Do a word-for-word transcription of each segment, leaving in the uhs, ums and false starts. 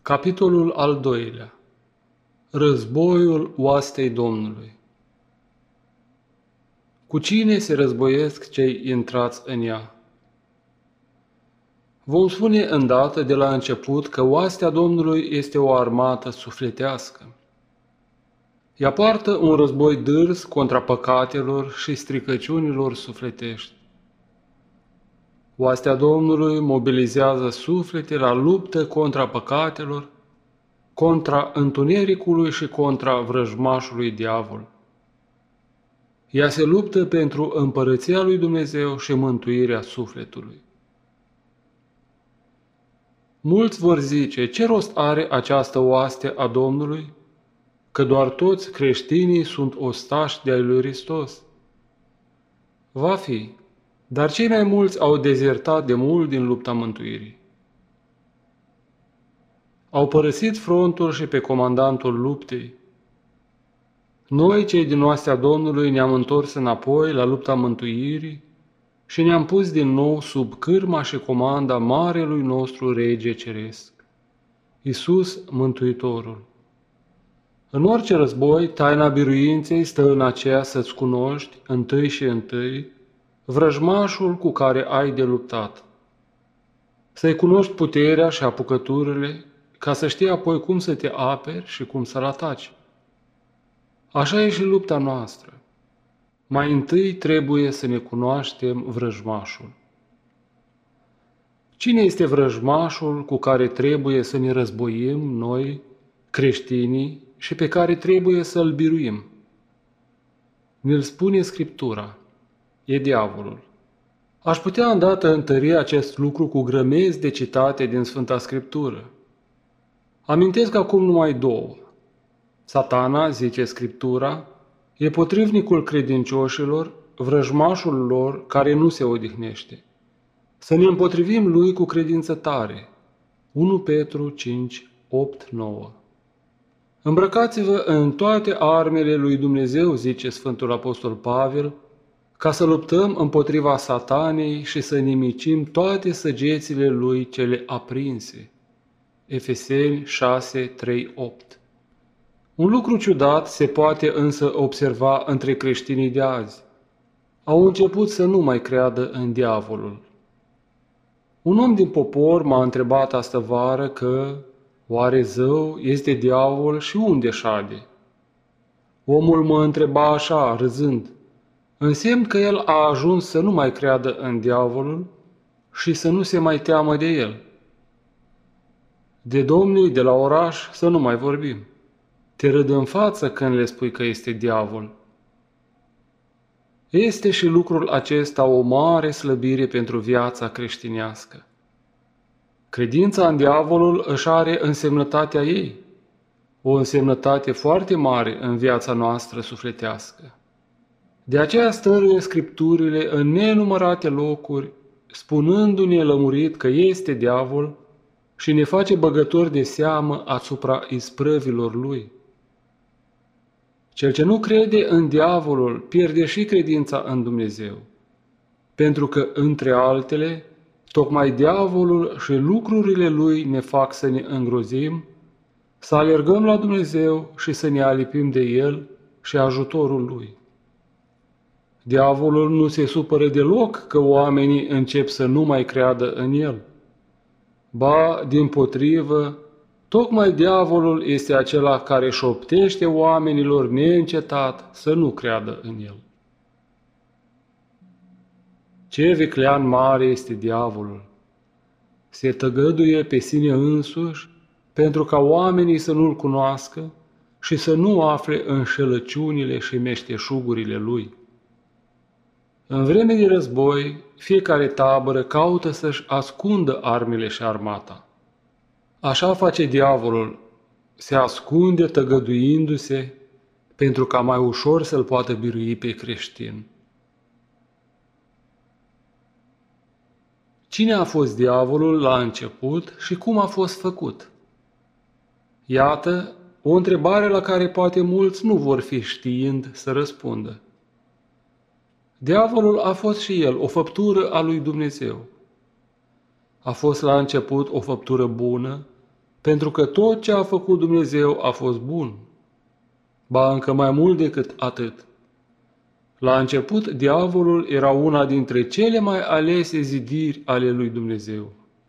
Capitolul al doilea. Războiul oastei Domnului. Cu cine se războiesc cei intrați în ea? Vom spune îndată de la început că oastea Domnului este o armată sufletească. Ea poartă un război dârs contra păcatelor și stricăciunilor sufletești. Oastea Domnului mobilizează suflete la luptă contra păcatelor, contra întunericului și contra vrăjmașului diavol. Ea se luptă pentru împărăția lui Dumnezeu și mântuirea sufletului. Mulți vor zice, ce rost are această oaste a Domnului, că doar toți creștinii sunt ostași de-ai lui Hristos? Va fi, dar cei mai mulți au dezertat de mult din lupta mântuirii. Au părăsit frontul și pe comandantul luptei. Noi, cei din oastea Domnului, ne-am întors înapoi la lupta mântuirii și ne-am pus din nou sub cârma și comanda marelui nostru Rege Ceresc, Iisus Mântuitorul. În orice război, taina biruinței stă în aceea să-ți cunoști, întâi și întâi, vrăjmașul cu care ai de luptat. Să-i cunoști puterea și apucăturile, ca să știi apoi cum să te aperi și cum să-l ataci. Așa e și lupta noastră. Mai întâi trebuie să ne cunoaștem vrăjmașul. Cine este vrăjmașul cu care trebuie să ne războim noi, creștinii, și pe care trebuie să-l biruim? Ne-l spune Scriptura. E diavolul. Aș putea îndată întări acest lucru cu grămezi de citate din Sfânta Scriptură. Amintesc acum numai două. Satana, zice Scriptura, e potrivnicul credincioșilor, vrăjmașul lor care nu se odihnește. Să ne împotrivim lui cu credință tare. unu Petru cinci, opt, nouă. Îmbrăcați-vă în toate armele lui Dumnezeu, zice Sfântul Apostol Pavel, ca să luptăm împotriva Satanei și să nimicim toate săgețile lui cele aprinse. Efeseni șase, trei, opt. Un lucru ciudat se poate însă observa între creștinii de azi. Au început să nu mai creadă în diavolul. Un om din popor m-a întrebat astă vară că, oare zău este diavol și unde șade? Omul mă întreba așa, râzând, însemn că el a ajuns să nu mai creadă în diavolul și să nu se mai teamă de el. De domnii de la oraș să nu mai vorbim. Te râd în față când le spui că este diavol. Este și lucrul acesta o mare slăbire pentru viața creștinească. Credința în diavolul își are însemnătatea ei, o însemnătate foarte mare în viața noastră sufletească. De aceea stăruie Scripturile în nenumărate locuri, spunându-ne lămurit că este diavol și ne face băgători de seamă asupra isprăvilor lui. Cel ce nu crede în diavolul pierde și credința în Dumnezeu, pentru că, între altele, tocmai diavolul și lucrurile lui ne fac să ne îngrozim, să alergăm la Dumnezeu și să ne alipim de El și ajutorul Lui. Diavolul nu se supără deloc că oamenii încep să nu mai creadă în El. Ba, dimpotrivă, tocmai diavolul este acela care șoptește oamenilor neîncetat să nu creadă în El. Ce viclean mare este diavolul! Se tăgăduie pe sine însuși pentru ca oamenii să nu-L cunoască și să nu afle înșelăciunile și meșteșugurile lui. În vreme de război, fiecare tabără caută să-și ascundă armele și armata. Așa face diavolul, se ascunde tăgăduindu-se pentru ca mai ușor să-l poată birui pe creștin. Cine a fost diavolul la început și cum a fost făcut? Iată o întrebare la care poate mulți nu vor fi știind să răspundă. Diavolul a fost și el o făptură a lui Dumnezeu. A fost la început o făptură bună, pentru că tot ce a făcut Dumnezeu a fost bun. Ba încă mai mult decât atât. La început, diavolul era una dintre cele mai alese zidiri ale lui Dumnezeu.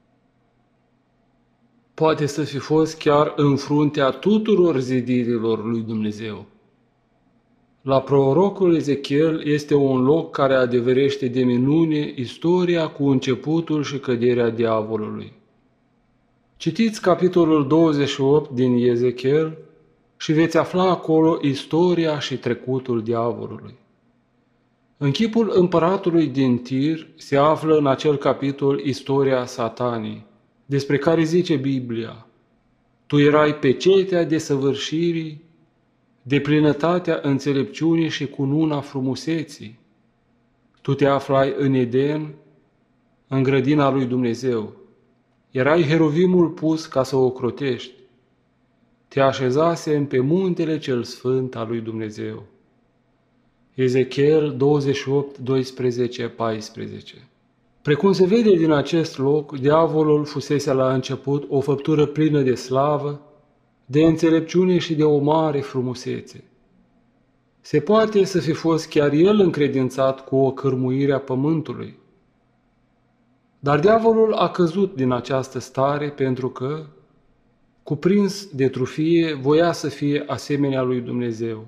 Poate să fi fost chiar în fruntea tuturor zidirilor lui Dumnezeu. La prorocul Ezechiel este un loc care adeverește de minune istoria cu începutul și căderea diavolului. Citiți capitolul douăzeci și opt din Ezechiel și veți afla acolo istoria și trecutul diavolului. În chipul împăratului din Tir se află în acel capitol istoria Satanii, despre care zice Biblia: tu erai pecetea desăvârșirii, de plinătatea înțelepciunii și cununa frumuseții. Tu te aflai în Eden, în grădina lui Dumnezeu. Erai heruvimul pus ca să o ocrotești. Te așezasem pe muntele cel sfânt al lui Dumnezeu. Ezechiel douăzeci și opt, doisprezece, paisprezece. Precum se vede din acest loc, diavolul fusese la început o făptură plină de slavă, de înțelepciune și de o mare frumusețe. Se poate să fi fost chiar el încredințat cu o cârmuire a pământului. Dar diavolul a căzut din această stare pentru că, cuprins de trufie, voia să fie asemenea lui Dumnezeu.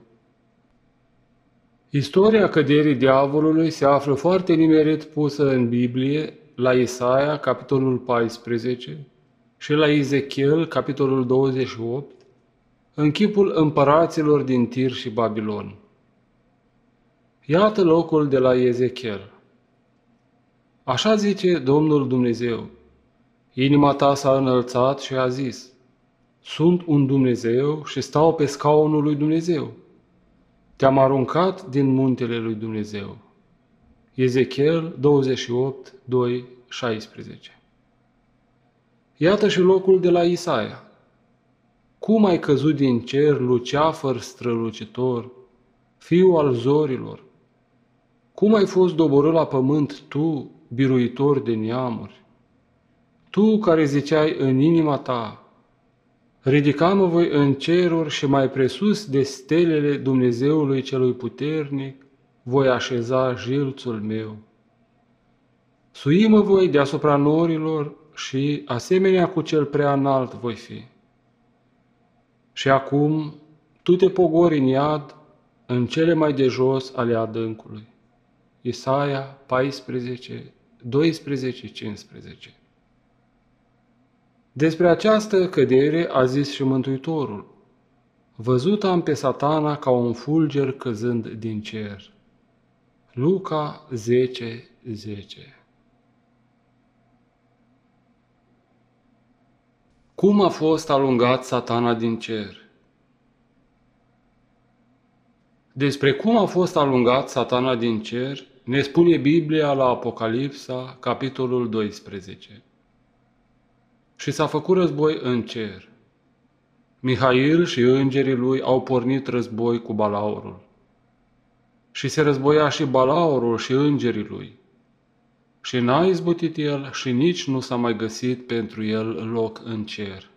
Istoria căderii diavolului se află foarte nimerit pusă în Biblie, la Isaia, capitolul paisprezece, și la Ezechiel, capitolul douăzeci și opt, în chipul împăraților din Tir și Babilon. Iată locul de la Ezechiel. Așa zice Domnul Dumnezeu: inima ta s-a înălțat și a zis: sunt un Dumnezeu și stau pe scaunul lui Dumnezeu. Te-am aruncat din muntele lui Dumnezeu. Ezechiel douăzeci și opt, doi, șaisprezece. Iată și locul de la Isaia. Cum ai căzut din cer, luceafăr strălucitor, fiu al zorilor? Cum ai fost doborât la pământ tu, biruitor de neamuri? Tu care ziceai în inima ta: ridica-mă voi în ceruri și mai presus de stelele Dumnezeului celui puternic, voi așeza jilțul meu. Sui-mă voi deasupra norilor și, asemenea cu cel prea înalt, voi fi. Și acum tu te pogori în iad, în cele mai de jos ale adâncului. Isaia paisprezece, doisprezece, cincisprezece. Despre această cădere a zis și Mântuitorul: văzut am pe Satana ca un fulger căzând din cer. Luca zece, zece. Cum a fost alungat Satana din cer? Despre cum a fost alungat Satana din cer ne spune Biblia la Apocalipsa, capitolul doisprezece. Și s-a făcut război în cer. Mihail și îngerii lui au pornit război cu balaurul. Și se războia și balaurul și îngerii lui. Și n-a izbutit el și nici nu s-a mai găsit pentru el loc în cer.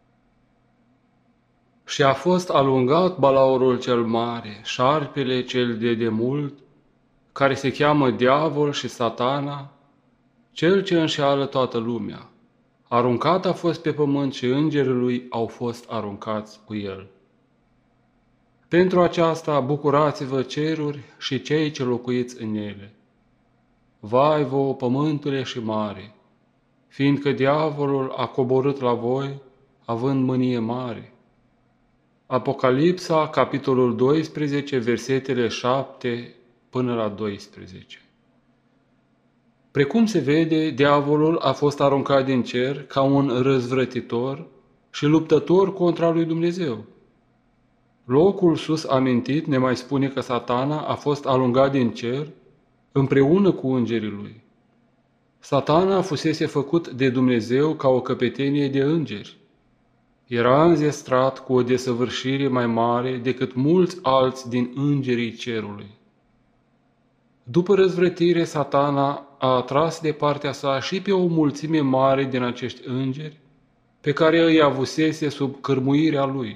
Și a fost alungat balaurul cel mare, șarpele cel de demult, care se cheamă Diavol și Satana, cel ce înșeală toată lumea. Aruncat a fost pe pământ și îngerii lui au fost aruncați cu el. Pentru aceasta bucurați-vă ceruri și cei ce locuiți în ele. Vai vouă pământule și mare, fiindcă diavolul a coborât la voi, având mânie mare. Apocalipsa, capitolul doisprezece, versetele șapte până la doisprezece. Precum se vede, diavolul a fost aruncat din cer ca un răzvrătitor și luptător contra lui Dumnezeu. Locul sus amintit ne mai spune că Satana a fost alungat din cer împreună cu îngerii lui. Satana fusese făcut de Dumnezeu ca o căpetenie de îngeri. Era înzestrat cu o desăvârșire mai mare decât mulți alți din îngerii cerului. După răzvrătire, Satana a atras de partea sa și pe o mulțime mare din acești îngeri pe care îi avusese sub cârmuirea lui.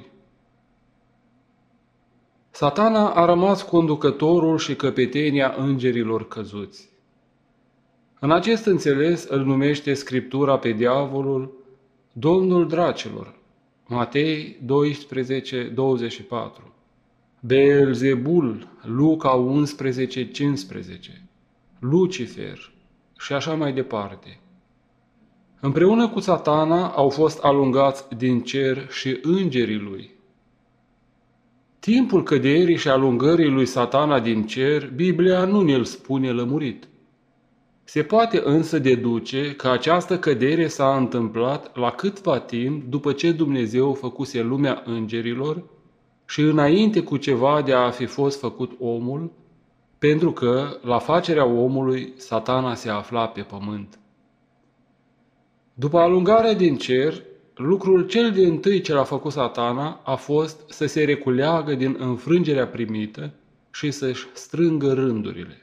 Satana a rămas conducătorul și căpetenia îngerilor căzuți. În acest înțeles îl numește Scriptura pe diavolul Domnul dracilor, Matei doisprezece, douăzeci și patru, Beelzebul, Luca unsprezece, cincisprezece, Lucifer și așa mai departe. Împreună cu Satana au fost alungați din cer și îngerii lui. Timpul căderii și alungării lui Satana din cer, Biblia nu ne-l spune lămurit. Se poate însă deduce că această cădere s-a întâmplat la câtva timp după ce Dumnezeu făcuse lumea îngerilor și înainte cu ceva de a fi fost făcut omul, pentru că la facerea omului Satana se afla pe pământ. După alungarea din cer, lucrul cel dintâi ce l-a făcut Satana a fost să se reculeagă din înfrângerea primită și să-și strângă rândurile.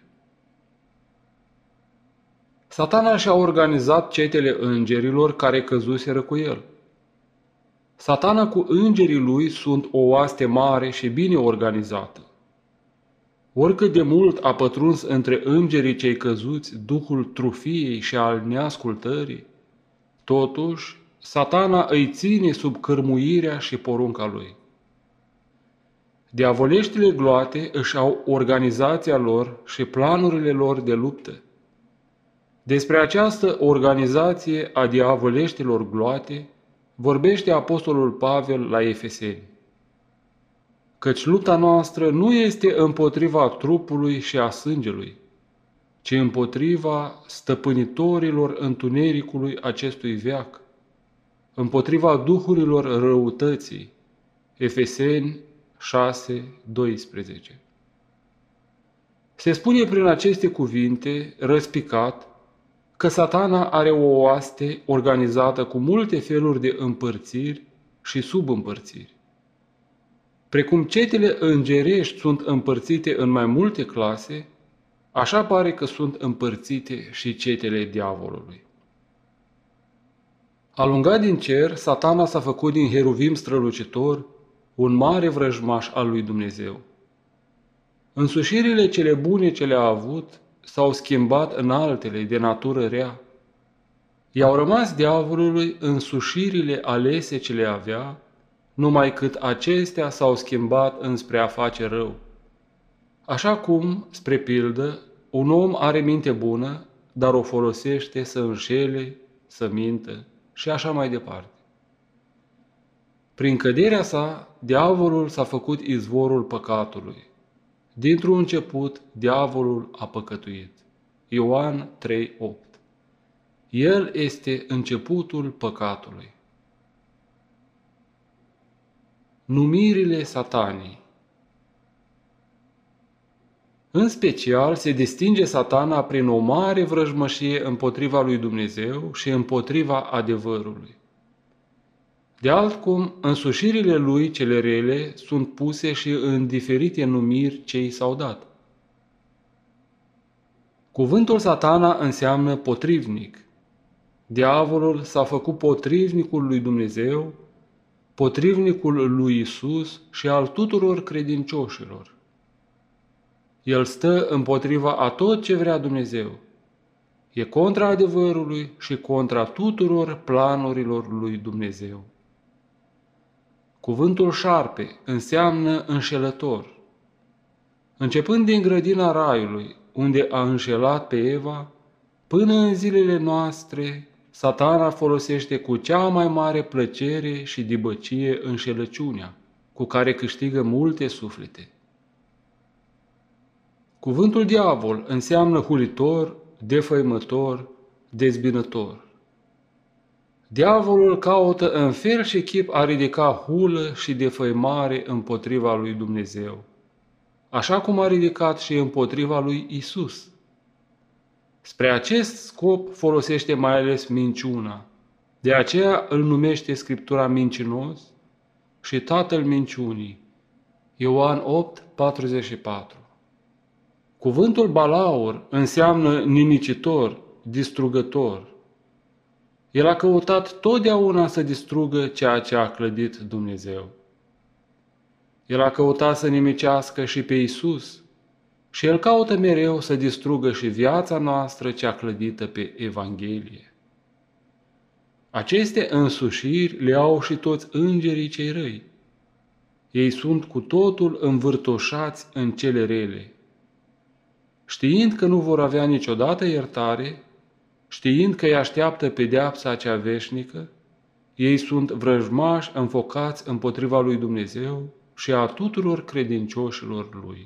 Satana și-a organizat cetele îngerilor care căzuseră cu el. Satana cu îngerii lui sunt o oaste mare și bine organizată. Oricât de mult a pătruns între îngerii cei căzuți duhul trufiei și al neascultării, totuși Satana îi ține sub cârmuirea și porunca lui. Diavoleștile gloate își au organizația lor și planurile lor de luptă. Despre această organizație a diavoleștilor gloate vorbește apostolul Pavel la Efeseni. Căci lupta noastră nu este împotriva trupului și a sângelui, ci împotriva stăpânitorilor întunericului acestui veac, împotriva duhurilor răutății. Efeseni șase, doisprezece. Se spune prin aceste cuvinte, răspicat, că Satana are o oaste organizată cu multe feluri de împărțiri și subîmpărțiri. Precum cetele îngerești sunt împărțite în mai multe clase, așa pare că sunt împărțite și cetele diavolului. Alungat din cer, Satana s-a făcut din heruvim strălucitor un mare vrăjmaș al lui Dumnezeu. Însușirile cele bune ce le-a avut s-au schimbat în altele de natură rea. I-au rămas diavolului însușirile alese ce le avea, numai cât acestea s-au schimbat înspre a face rău. Așa cum, spre pildă, un om are minte bună, dar o folosește să înșele, să mintă și așa mai departe. Prin căderea sa, diavolul s-a făcut izvorul păcatului. Dintr-un început, diavolul a păcătuit. Ioan trei, opt. El este începutul păcatului. Numirile Satanii. În special, se distinge Satana prin o mare vrăjmășie împotriva lui Dumnezeu și împotriva adevărului. De altcum, însușirile lui cele rele sunt puse și în diferite numiri ce i s-au dat. Cuvântul Satana înseamnă potrivnic. Diavolul s-a făcut potrivnicul lui Dumnezeu, potrivnicul lui Isus și al tuturor credincioșilor. El stă împotriva a tot ce vrea Dumnezeu. E contra adevărului și contra tuturor planurilor lui Dumnezeu. Cuvântul șarpe înseamnă înșelător. Începând din grădina Raiului, unde a înșelat pe Eva, până în zilele noastre, Satana folosește cu cea mai mare plăcere și dibăcie înșelăciunea, cu care câștigă multe suflete. Cuvântul diavol înseamnă hulitor, defăimător, dezbinător. Diavolul caută în fel și chip a ridica hulă și defăimare împotriva lui Dumnezeu, așa cum a ridicat și împotriva lui Isus. Spre acest scop folosește mai ales minciuna, de aceea îl numește Scriptura mincinos și tatăl minciunii. Ioan opt, patruzeci și patru. Cuvântul balaur înseamnă nimicitor, distrugător. El a căutat totdeauna să distrugă ceea ce a clădit Dumnezeu. El a căutat să nimicească și pe Iisus și El caută mereu să distrugă și viața noastră cea clădită pe Evanghelie. Aceste însușiri le au și toți îngerii cei răi. Ei sunt cu totul învârtoșați în cele rele. Știind că nu vor avea niciodată iertare, știind că îi așteaptă pedeapsa cea veșnică, ei sunt vrăjmași înfocați împotriva lui Dumnezeu și a tuturor credincioșilor lui.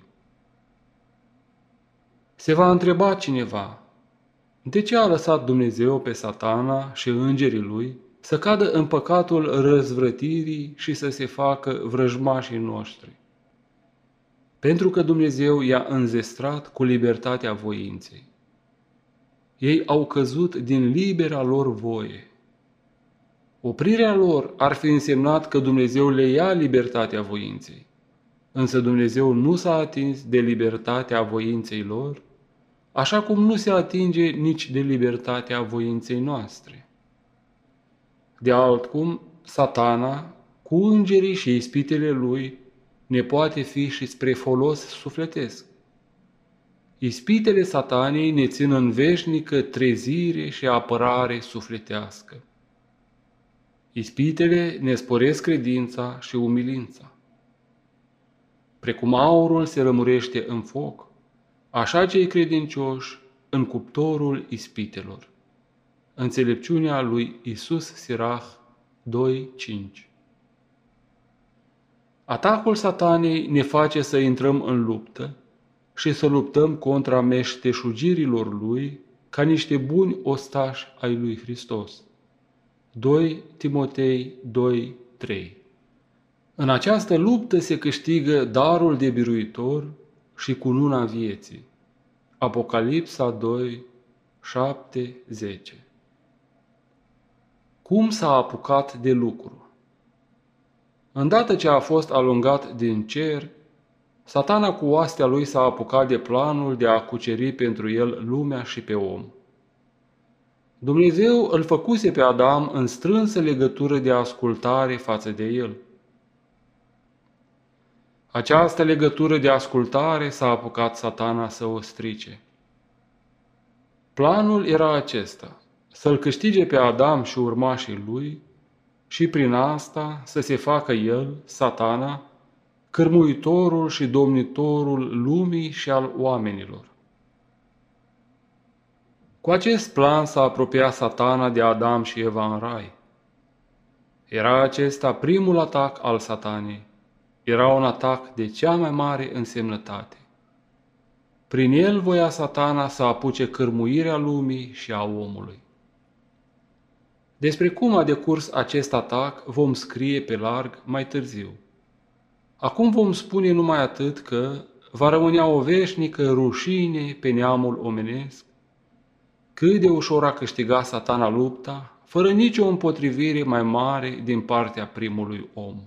Se va întreba cineva, de ce a lăsat Dumnezeu pe Satana și îngerii lui să cadă în păcatul răzvrătirii și să se facă vrăjmașii noștri? Pentru că Dumnezeu i-a înzestrat cu libertatea voinței. Ei au căzut din libera lor voie. Oprirea lor ar fi însemnat că Dumnezeu le ia libertatea voinței, însă Dumnezeu nu s-a atins de libertatea voinței lor, așa cum nu se atinge nici de libertatea voinței noastre. De altcum, Satana, cu îngerii și ispitele lui, ne poate fi și spre folos sufletesc. Ispitele Satanei ne țin în veșnică trezire și apărare sufletească. Ispitele ne sporesc credința și umilința. Precum aurul se rămurește în foc, așa cei credincioși în cuptorul ispitelor. Înțelepciunea lui Isus Sirach doi cinci. Atacul Satanei ne face să intrăm în luptă și să luptăm contra meșteșugirilor lui ca niște buni ostași ai lui Hristos. doi Timotei doi trei. În această luptă se câștigă darul de biruitor și cununa vieții. Apocalipsa doi șapte zece. Cum s-a apucat de lucru? Îndată ce a fost alungat din cer, Satana cu oastea lui s-a apucat de planul de a cuceri pentru el lumea și pe om. Dumnezeu îl făcuse pe Adam în strânsă legătură de ascultare față de el. Această legătură de ascultare s-a apucat Satana să o strice. Planul era acesta, să-l câștige pe Adam și urmașii lui și prin asta să se facă el, Satana, cârmuitorul și domnitorul lumii și al oamenilor. Cu acest plan s-a apropiat Satana de Adam și Eva în rai. Era acesta primul atac al Satanei. Era un atac de cea mai mare însemnătate. Prin el voia Satana să apuce cârmuirea lumii și a omului. Despre cum a decurs acest atac vom scrie pe larg mai târziu. Acum vom spune numai atât că va rămânea o veșnică rușine pe neamul omenesc, cât de ușor a câștigat Satana lupta, fără nicio împotrivire mai mare din partea primului om.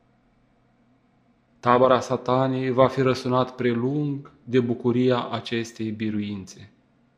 Tabăra Satanei va fi răsunat prelung de bucuria acestei biruințe.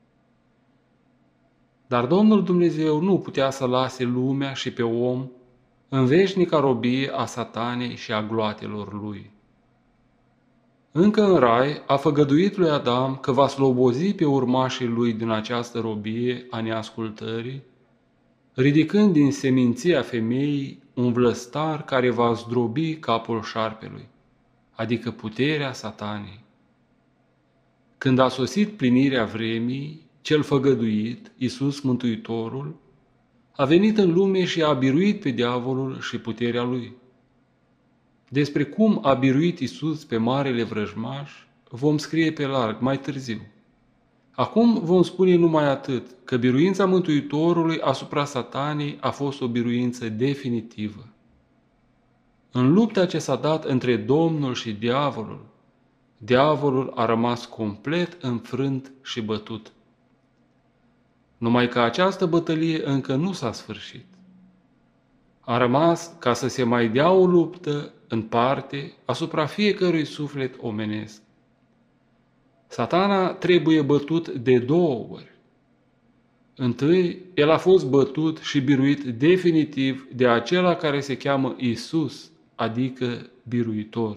Dar Domnul Dumnezeu nu putea să lase lumea și pe om în veșnica robie a Satanei și a gloatelor lui. Încă în rai a făgăduit lui Adam că va slobozi pe urmașii lui din această robie a neascultării, ridicând din seminția femeii un vlăstar care va zdrobi capul șarpelui, adică puterea Satanei. Când a sosit plinirea vremii, cel făgăduit, Iisus Mântuitorul, a venit în lume și a biruit pe diavolul și puterea lui. Despre cum a biruit Iisus pe marele vrăjmaș, vom scrie pe larg mai târziu. Acum vom spune numai atât, că biruința Mântuitorului asupra Satanei a fost o biruință definitivă. În lupta ce s-a dat între Domnul și diavolul, diavolul a rămas complet înfrânt și bătut. Numai că această bătălie încă nu s-a sfârșit. A rămas ca să se mai dea o luptă în parte asupra fiecărui suflet omenesc. Satana trebuie bătut de două ori. Întâi, el a fost bătut și biruit definitiv de acela care se cheamă Isus, adică biruitor.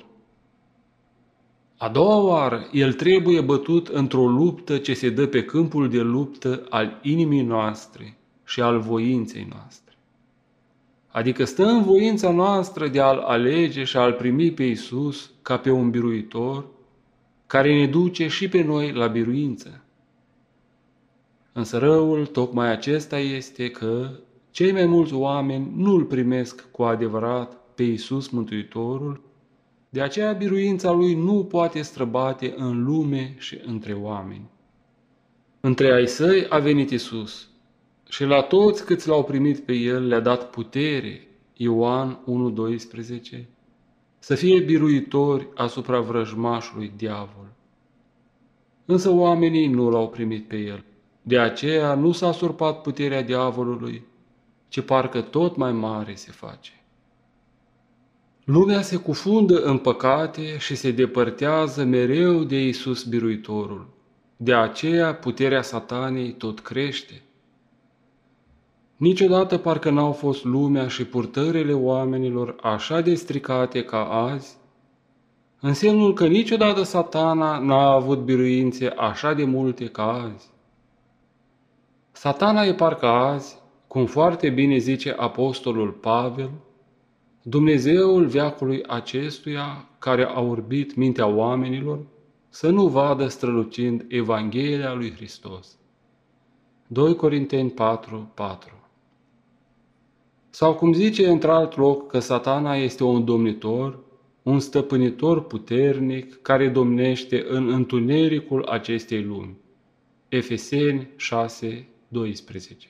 A doua oară, el trebuie bătut într-o luptă ce se dă pe câmpul de luptă al inimii noastre și al voinței noastre. Adică stă în voința noastră de a-L alege și a-L primi pe Isus ca pe un biruitor care ne duce și pe noi la biruință. Însă răul tocmai acesta este că cei mai mulți oameni nu îl primesc cu adevărat pe Iisus Mântuitorul, de aceea biruința Lui nu poate străbate în lume și între oameni. Între ai săi a venit Iisus și la toți câți l-au primit pe El le-a dat putere, Ioan unu doisprezece, să fie biruitori asupra vrăjmașului diavol. Însă oamenii nu l-au primit pe El. De aceea nu s-a surpat puterea diavolului, ci parcă tot mai mare se face. Lumea se cufundă în păcate și se depărtează mereu de Iisus biruitorul. De aceea puterea Satanei tot crește. Niciodată parcă n-au fost lumea și purtările oamenilor așa de stricate ca azi, în semnul că niciodată Satana n-a avut biruințe așa de multe ca azi. Satana e parcă azi, cum foarte bine zice apostolul Pavel, Dumnezeul veacului acestuia care a orbit mintea oamenilor să nu vadă strălucind Evanghelia lui Hristos. doi Corinteni patru patru. Sau cum zice într-alt loc că Satana este un domnitor, un stăpânitor puternic care domnește în întunericul acestei lumi. Efeseni șase doisprezece.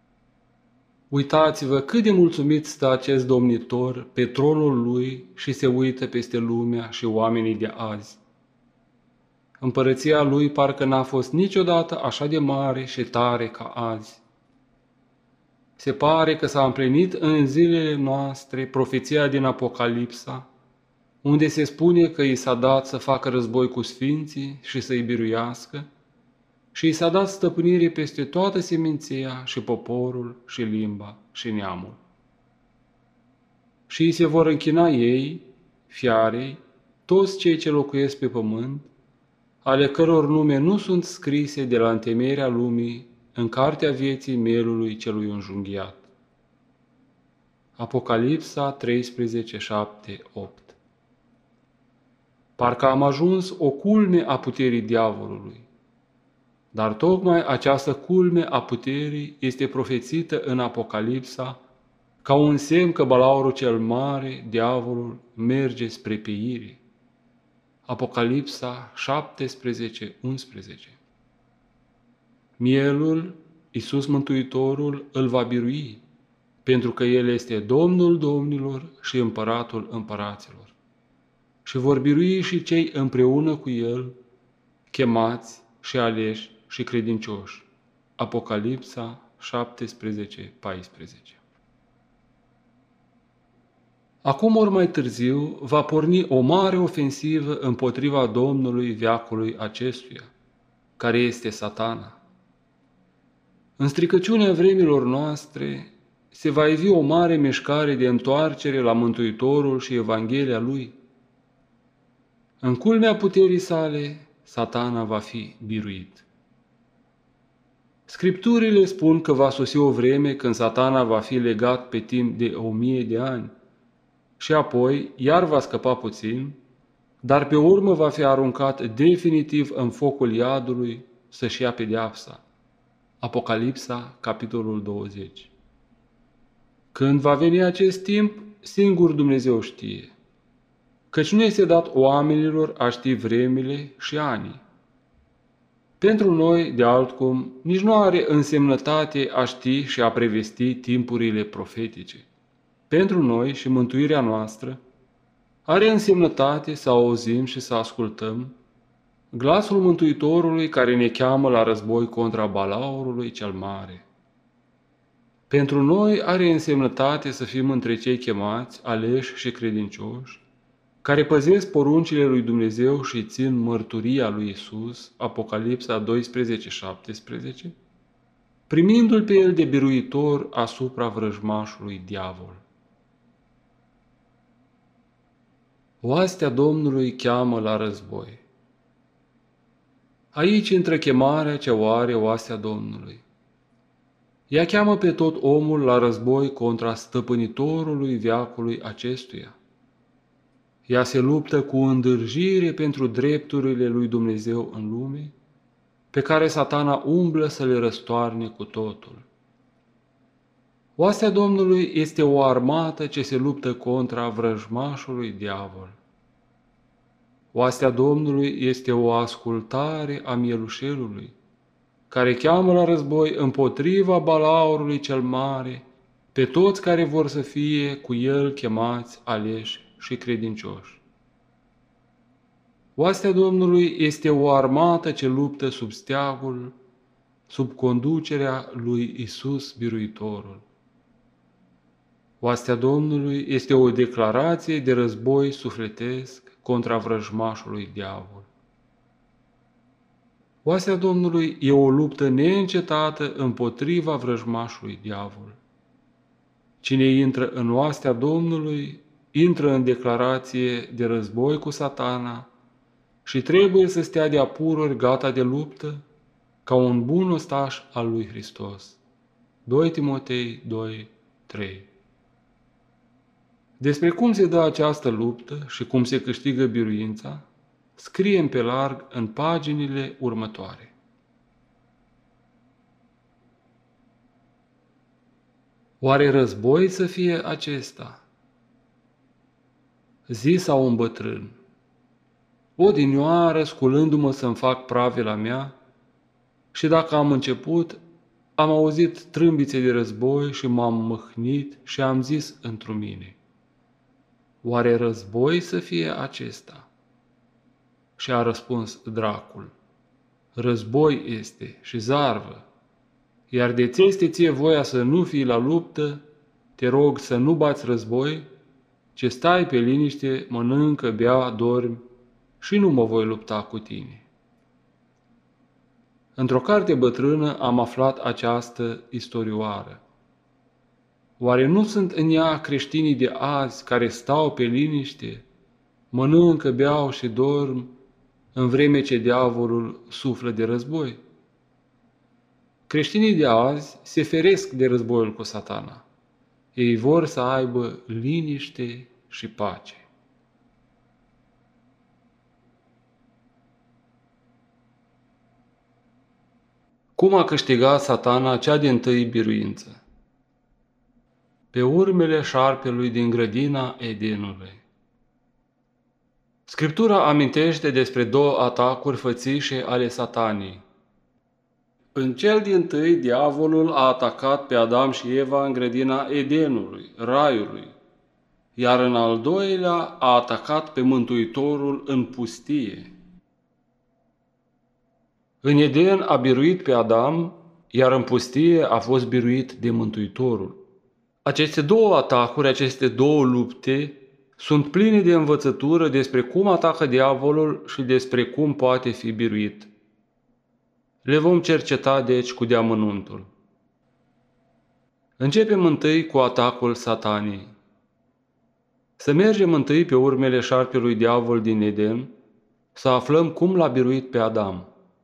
Uitați-vă cât de mulțumit stă acest domnitor pe tronul lui și se uită peste lumea și oamenii de azi. Împărăția lui parcă n-a fost niciodată așa de mare și tare ca azi. Se pare că s-a împlinit în zilele noastre profeția din Apocalipsa, unde se spune că i s-a dat să facă război cu sfinții și să-i biruiască, și i s-a dat stăpânire peste toată seminția și poporul și limba și neamul. Și îi se vor închina ei, fiarei, toți cei ce locuiesc pe pământ, ale căror nume nu sunt scrise de la întemeierea lumii în cartea vieții mielului celui înjunghiat. Apocalipsa treisprezece șapte opt. Parcă am ajuns o culme a puterii diavolului, dar tocmai această culme a puterii este profețită în Apocalipsa ca un semn că balaurul cel mare, diavolul, merge spre pieire. Apocalipsa șaptesprezece unsprezece. Mielul, Iisus Mântuitorul, îl va birui, pentru că El este Domnul domnilor și Împăratul împăraților. Și vor birui și cei împreună cu El, chemați și aleși și credincioși. Apocalipsa șaptesprezece paisprezece. Acum ori mai târziu va porni o mare ofensivă împotriva Domnului veacului acestuia, care este Satana. În stricăciunea vremilor noastre se va ivi o mare mișcare de întoarcere la Mântuitorul și Evanghelia Lui. În culmea puterii sale, Satana va fi biruit. Scripturile spun că va sosi o vreme când Satana va fi legat pe timp de o mie de ani și apoi iar va scăpa puțin, dar pe urmă va fi aruncat definitiv în focul iadului să-și ia pedeapsa. Apocalipsa, capitolul douăzeci. Când va veni acest timp, singur Dumnezeu știe, căci nu este dat oamenilor a ști vremile și anii. Pentru noi, de altcum, nici nu are însemnătate a ști și a prevesti timpurile profetice. Pentru noi și mântuirea noastră, are însemnătate să auzim și să ascultăm glasul Mântuitorului care ne cheamă la război contra balaurului cel mare. Pentru noi are însemnătate să fim între cei chemați, aleși și credincioși, care păzesc poruncile lui Dumnezeu și țin mărturia lui Isus, Apocalipsa doisprezece șaptesprezece, primindu-l pe el de biruitor asupra vrăjmașului diavol. Oastea Domnului cheamă la război. Aici intră chemarea ce o are oastea Domnului. Ea cheamă pe tot omul la război contra stăpânitorului veacului acestuia. Ea se luptă cu îndârjire pentru drepturile lui Dumnezeu în lume, pe care Satana umblă să le răstoarne cu totul. Oastea Domnului este o armată ce se luptă contra vrăjmașului diavol. Oastea Domnului este o ascultare a mielușelului, care cheamă la război împotriva balaurului cel mare pe toți care vor să fie cu el chemați, aleși și credincioși. Oastea Domnului este o armată ce luptă sub steagul, sub conducerea lui Isus Biruitorul. Oastea Domnului este o declarație de război sufletesc contra vrăjmașului diavol. Oastea Domnului e o luptă neîncetată împotriva vrăjmașului diavol. Cine intră în oastea Domnului, intră în declarație de război cu Satana și trebuie să stea de apururi gata de luptă, ca un bun ostaș al lui Hristos. doi Timotei doi trei. Despre cum se dă această luptă și cum se câștigă biruința, scriem pe larg în paginile următoare. Oare război să fie acesta? Zisa un bătrân: odinioară, sculându-mă să-mi fac pravila mea, și dacă am început, am auzit trâmbițe de război și m-am mâhnit și am zis într-un mine: oare război să fie acesta? Și a răspuns dracul: război este și zarvă, iar de-ți este ție voia să nu fii la luptă, te rog să nu bați război, ci stai pe liniște, mănâncă, bea, dormi și nu mă voi lupta cu tine. Într-o carte bătrână am aflat această istorioară. Oare nu sunt în ea creștinii de azi care stau pe liniște, mănâncă, beau și dorm, în vreme ce diavolul suflă de război? Creștinii de azi se feresc de războiul cu Satana. Ei vor să aibă liniște și pace. Cum a câștigat Satana cea din-tâi biruință? Pe urmele șarpelui din grădina Edenului. Scriptura amintește despre două atacuri fățișe ale Satanii. În cel dintâi, diavolul a atacat pe Adam și Eva în grădina Edenului, raiului, iar în al doilea a atacat pe Mântuitorul în pustie. În Eden a biruit pe Adam, iar în pustie a fost biruit de Mântuitorul. Aceste două atacuri, aceste două lupte, sunt pline de învățătură despre cum atacă diavolul și despre cum poate fi biruit. Le vom cerceta, deci, cu deamănuntul. Începem întâi cu atacul Satanii. Să mergem întâi pe urmele șarpelui diavol din Eden, să aflăm cum l-a biruit pe Adam.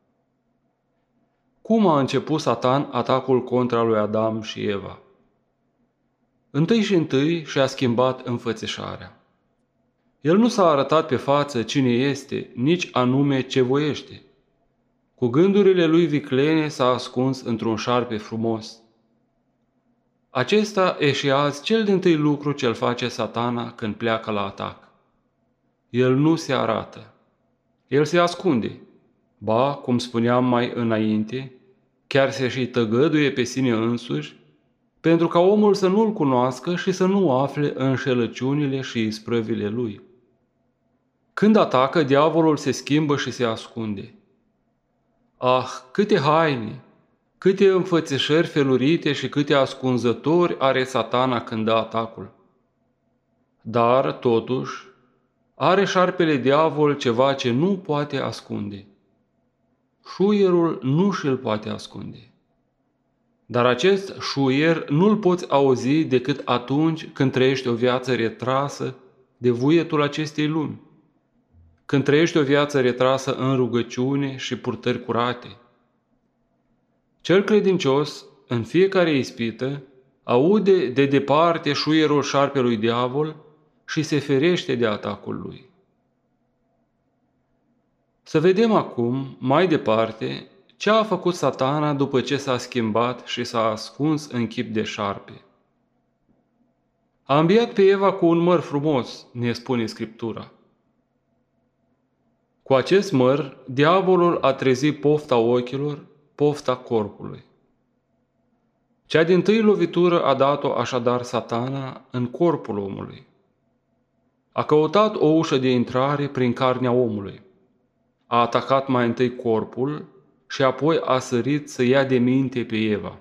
Cum a început Satan atacul contra lui Adam și Eva? Întâi și întâi și-a schimbat înfățișarea. El nu s-a arătat pe față cine este, nici anume ce voiește. Cu gândurile lui viclene s-a ascuns într-un șarpe frumos. Acesta e și azi cel dintâi lucru ce-l face Satana când pleacă la atac. El nu se arată. El se ascunde. Ba, cum spuneam mai înainte, chiar se și tăgăduie pe sine însuși, pentru ca omul să nu-l cunoască și să nu afle înșelăciunile și isprăvile lui. Când atacă, diavolul se schimbă și se ascunde. Ah, câte haine, câte înfățișări felurite și câte ascunzători are Satana când dă atacul. Dar, totuși, are șarpele diavol ceva ce nu poate ascunde. Șuierul nu și-l poate ascunde. Dar acest șuier nu-l poți auzi decât atunci când trăiești o viață retrasă de vuietul acestei lumi, când trăiești o viață retrasă în rugăciune și purtări curate. Cel credincios, în fiecare ispită, aude de departe șuierul șarpelui diavol și se ferește de atacul lui. Să vedem acum, mai departe, ce a făcut Satana după ce s-a schimbat și s-a ascuns în chip de șarpe. A înviat pe Eva cu un măr frumos, ne spune Scriptura. Cu acest măr, diavolul a trezit pofta ochilor, pofta corpului. Cea dintâi lovitură a dat-o așadar Satana în corpul omului. A căutat o ușă de intrare prin carnea omului. A atacat mai întâi corpul și apoi a sărit să ia de minte pe Eva.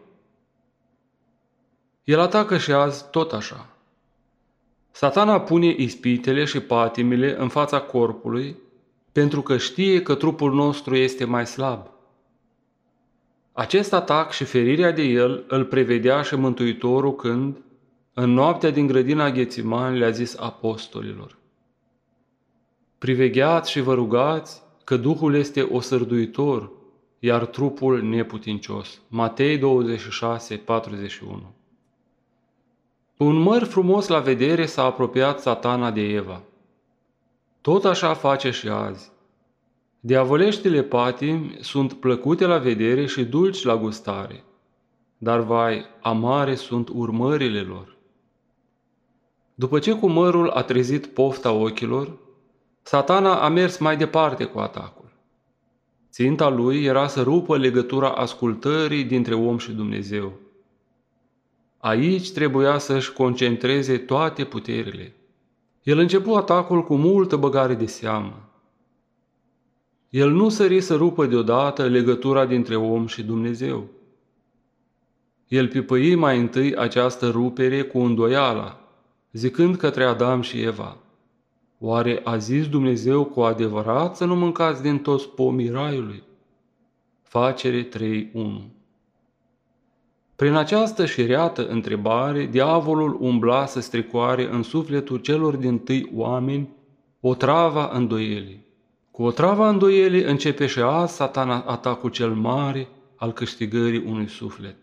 El atacă și azi tot așa. Satana pune ispitele și patimile în fața corpului pentru că știe că trupul nostru este mai slab. Acest atac și ferirea de el îl prevedea și Mântuitorul când, în noaptea din grădina Ghețiman, le-a zis apostolilor: privegheați și vă rugați că Duhul este osărduitor, iar trupul neputincios. Matei douăzeci și șase, patruzeci și unu. Cu un măr frumos la vedere s-a apropiat Satana de Eva. Tot așa face și azi. Diavoleștile patimi sunt plăcute la vedere și dulci la gustare, dar vai, amare sunt urmările lor. După ce cu mărul a trezit pofta ochilor, Satana a mers mai departe cu atacul. Ținta lui era să rupă legătura ascultării dintre om și Dumnezeu. Aici trebuia să-și concentreze toate puterile. El începu atacul cu multă băgare de seamă. El nu sări să rupă deodată legătura dintre om și Dumnezeu. El pipăi mai întâi această rupere cu îndoiala, zicând către Adam și Eva: oare a zis Dumnezeu cu adevărat să nu mâncați din toți pomii raiului? Facere trei unu. Prin această șireată întrebare, diavolul umbla să strecoare în sufletul celor dintâi oameni o travă îndoielii. Cu o travă îndoielii începe și azi Satana atacul cel mare al câștigării unui suflet.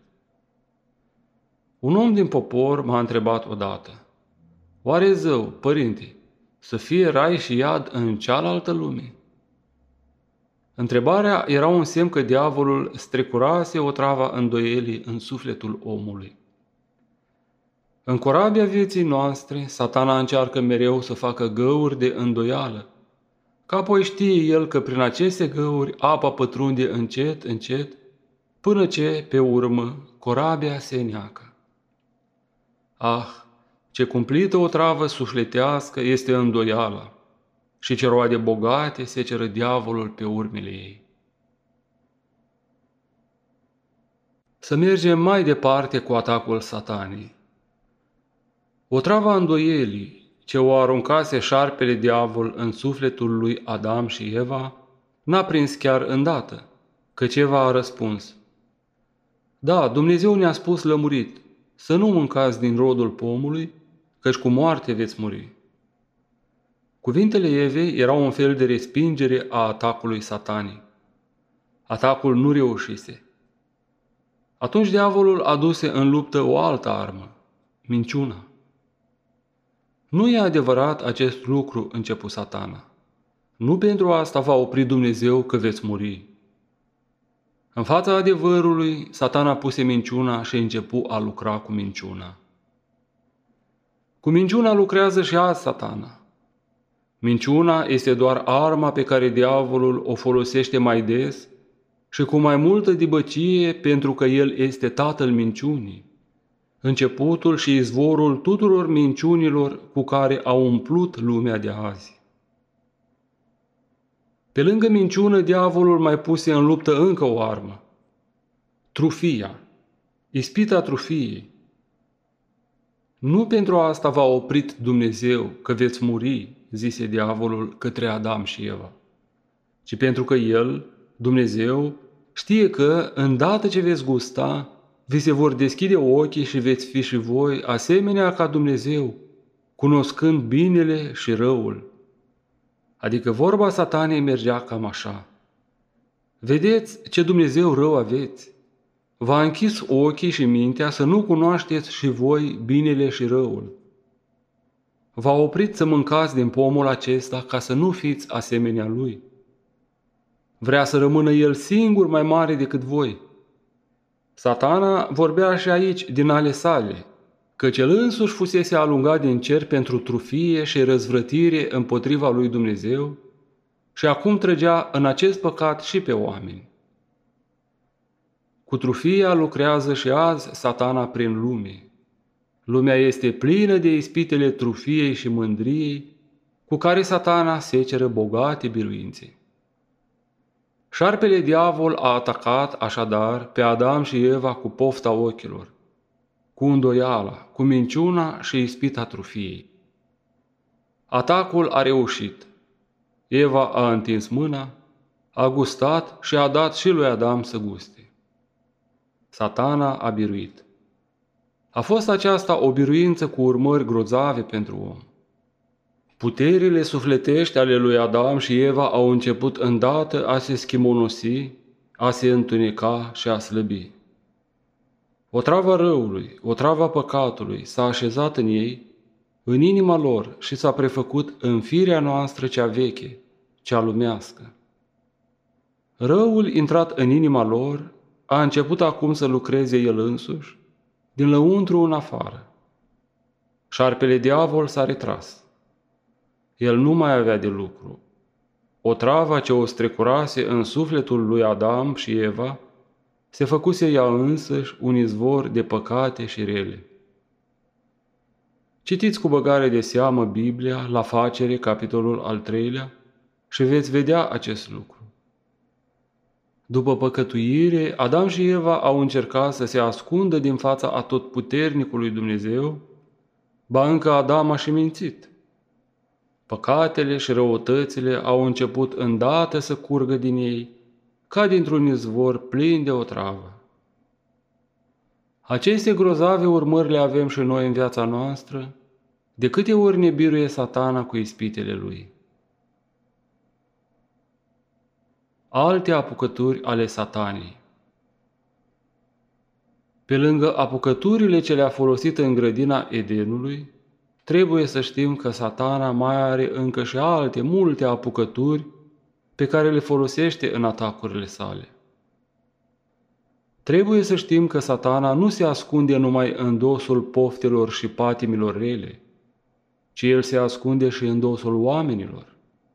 Un om din popor m-a întrebat odată: oare zău, părinte, să fie rai și iad în cealaltă lume? Întrebarea era un semn că diavolul strecurase o travă îndoielii în sufletul omului. În corabia vieții noastre, Satana încearcă mereu să facă găuri de îndoială, că apoi știe el că prin aceste găuri apa pătrunde încet, încet, până ce, pe urmă, corabia se neacă. Ah, ce cumplită o travă sufletească este îndoiala și ce roade bogate se ceră diavolul pe urmele ei. Să mergem mai departe cu atacul Satanii. O travă îndoielii ce o aruncase șarpele diavol în sufletul lui Adam și Eva n-a prins chiar îndată, căci Eva a răspuns: da, Dumnezeu ne-a spus lămurit să nu mâncați din rodul pomului, căci cu moarte veți muri. Cuvintele Evei erau un fel de respingere a atacului satanic. Atacul nu reușise. Atunci diavolul aduse în luptă o altă armă, minciuna. Nu e adevărat acest lucru, începu Satana. Nu pentru asta va opri Dumnezeu că veți muri. În fața adevărului, Satana puse minciuna și începu a lucra cu minciuna. Cu minciuna lucrează și azi Satana. Minciuna este doar arma pe care diavolul o folosește mai des și cu mai multă dibăcie pentru că el este tatăl minciunii, începutul și izvorul tuturor minciunilor cu care a umplut lumea de azi. Pe lângă minciună, diavolul mai puse în luptă încă o armă, trufia, ispita trufiei. Nu pentru asta v-a oprit Dumnezeu că veți muri, zise diavolul către Adam și Eva, ci pentru că El, Dumnezeu, știe că, îndată ce veți gusta, vi se vor deschide ochii și veți fi și voi asemenea ca Dumnezeu, cunoscând binele și răul. Adică vorba Satanei mergea cam așa: vedeți ce Dumnezeu rău aveți! V-a închis ochii și mintea să nu cunoașteți și voi binele și răul. V-a oprit să mâncați din pomul acesta ca să nu fiți asemenea lui. Vrea să rămână el singur mai mare decât voi. Satana vorbea și aici din ale sale, căci el însuși fusese alungat din cer pentru trufie și răzvrătire împotriva lui Dumnezeu și acum trăgea în acest păcat și pe oameni. Cu trufia lucrează și azi Satana prin lume. Lumea este plină de ispitele trufiei și mândriei cu care Satana seceră bogate biruințe. Șarpele diavol a atacat așadar pe Adam și Eva cu pofta ochilor, cu îndoiala, cu minciuna și ispita trufiei. Atacul a reușit. Eva a întins mâna, a gustat și a dat și lui Adam să guste. Satana a biruit. A fost aceasta o biruință cu urmări grozave pentru om. Puterile sufletești ale lui Adam și Eva au început îndată a se schimonosi, a se întuneca și a slăbi. Otrava răului, otrava păcatului s-a așezat în ei, în inima lor și s-a prefăcut în firea noastră cea veche, cea lumească. Răul intrat în inima lor a început acum să lucreze el însuși, din lăuntru în afară. Șarpele diavol s-a retras. El nu mai avea de lucru. Otrava ce o strecurase în sufletul lui Adam și Eva se făcuse ea însăși un izvor de păcate și rele. Citiți cu băgare de seamă Biblia la Facere, capitolul al treilea, și veți vedea acest lucru. După păcătuire, Adam și Eva au încercat să se ascundă din fața atotputernicului Dumnezeu, ba încă Adam a și mințit. Păcatele și răutățile au început îndată să curgă din ei, ca dintr-un izvor plin de otravă. Aceste grozave urmări le avem și noi în viața noastră, de câte ori ne biruie Satana cu ispitele lui. Alte apucături ale Satanei. Pe lângă apucăturile ce le-a folosit în grădina Edenului, trebuie să știm că Satana mai are încă și alte multe apucături pe care le folosește în atacurile sale. Trebuie să știm că Satana nu se ascunde numai în dosul poftelor și patimilor rele, ci el se ascunde și în dosul oamenilor.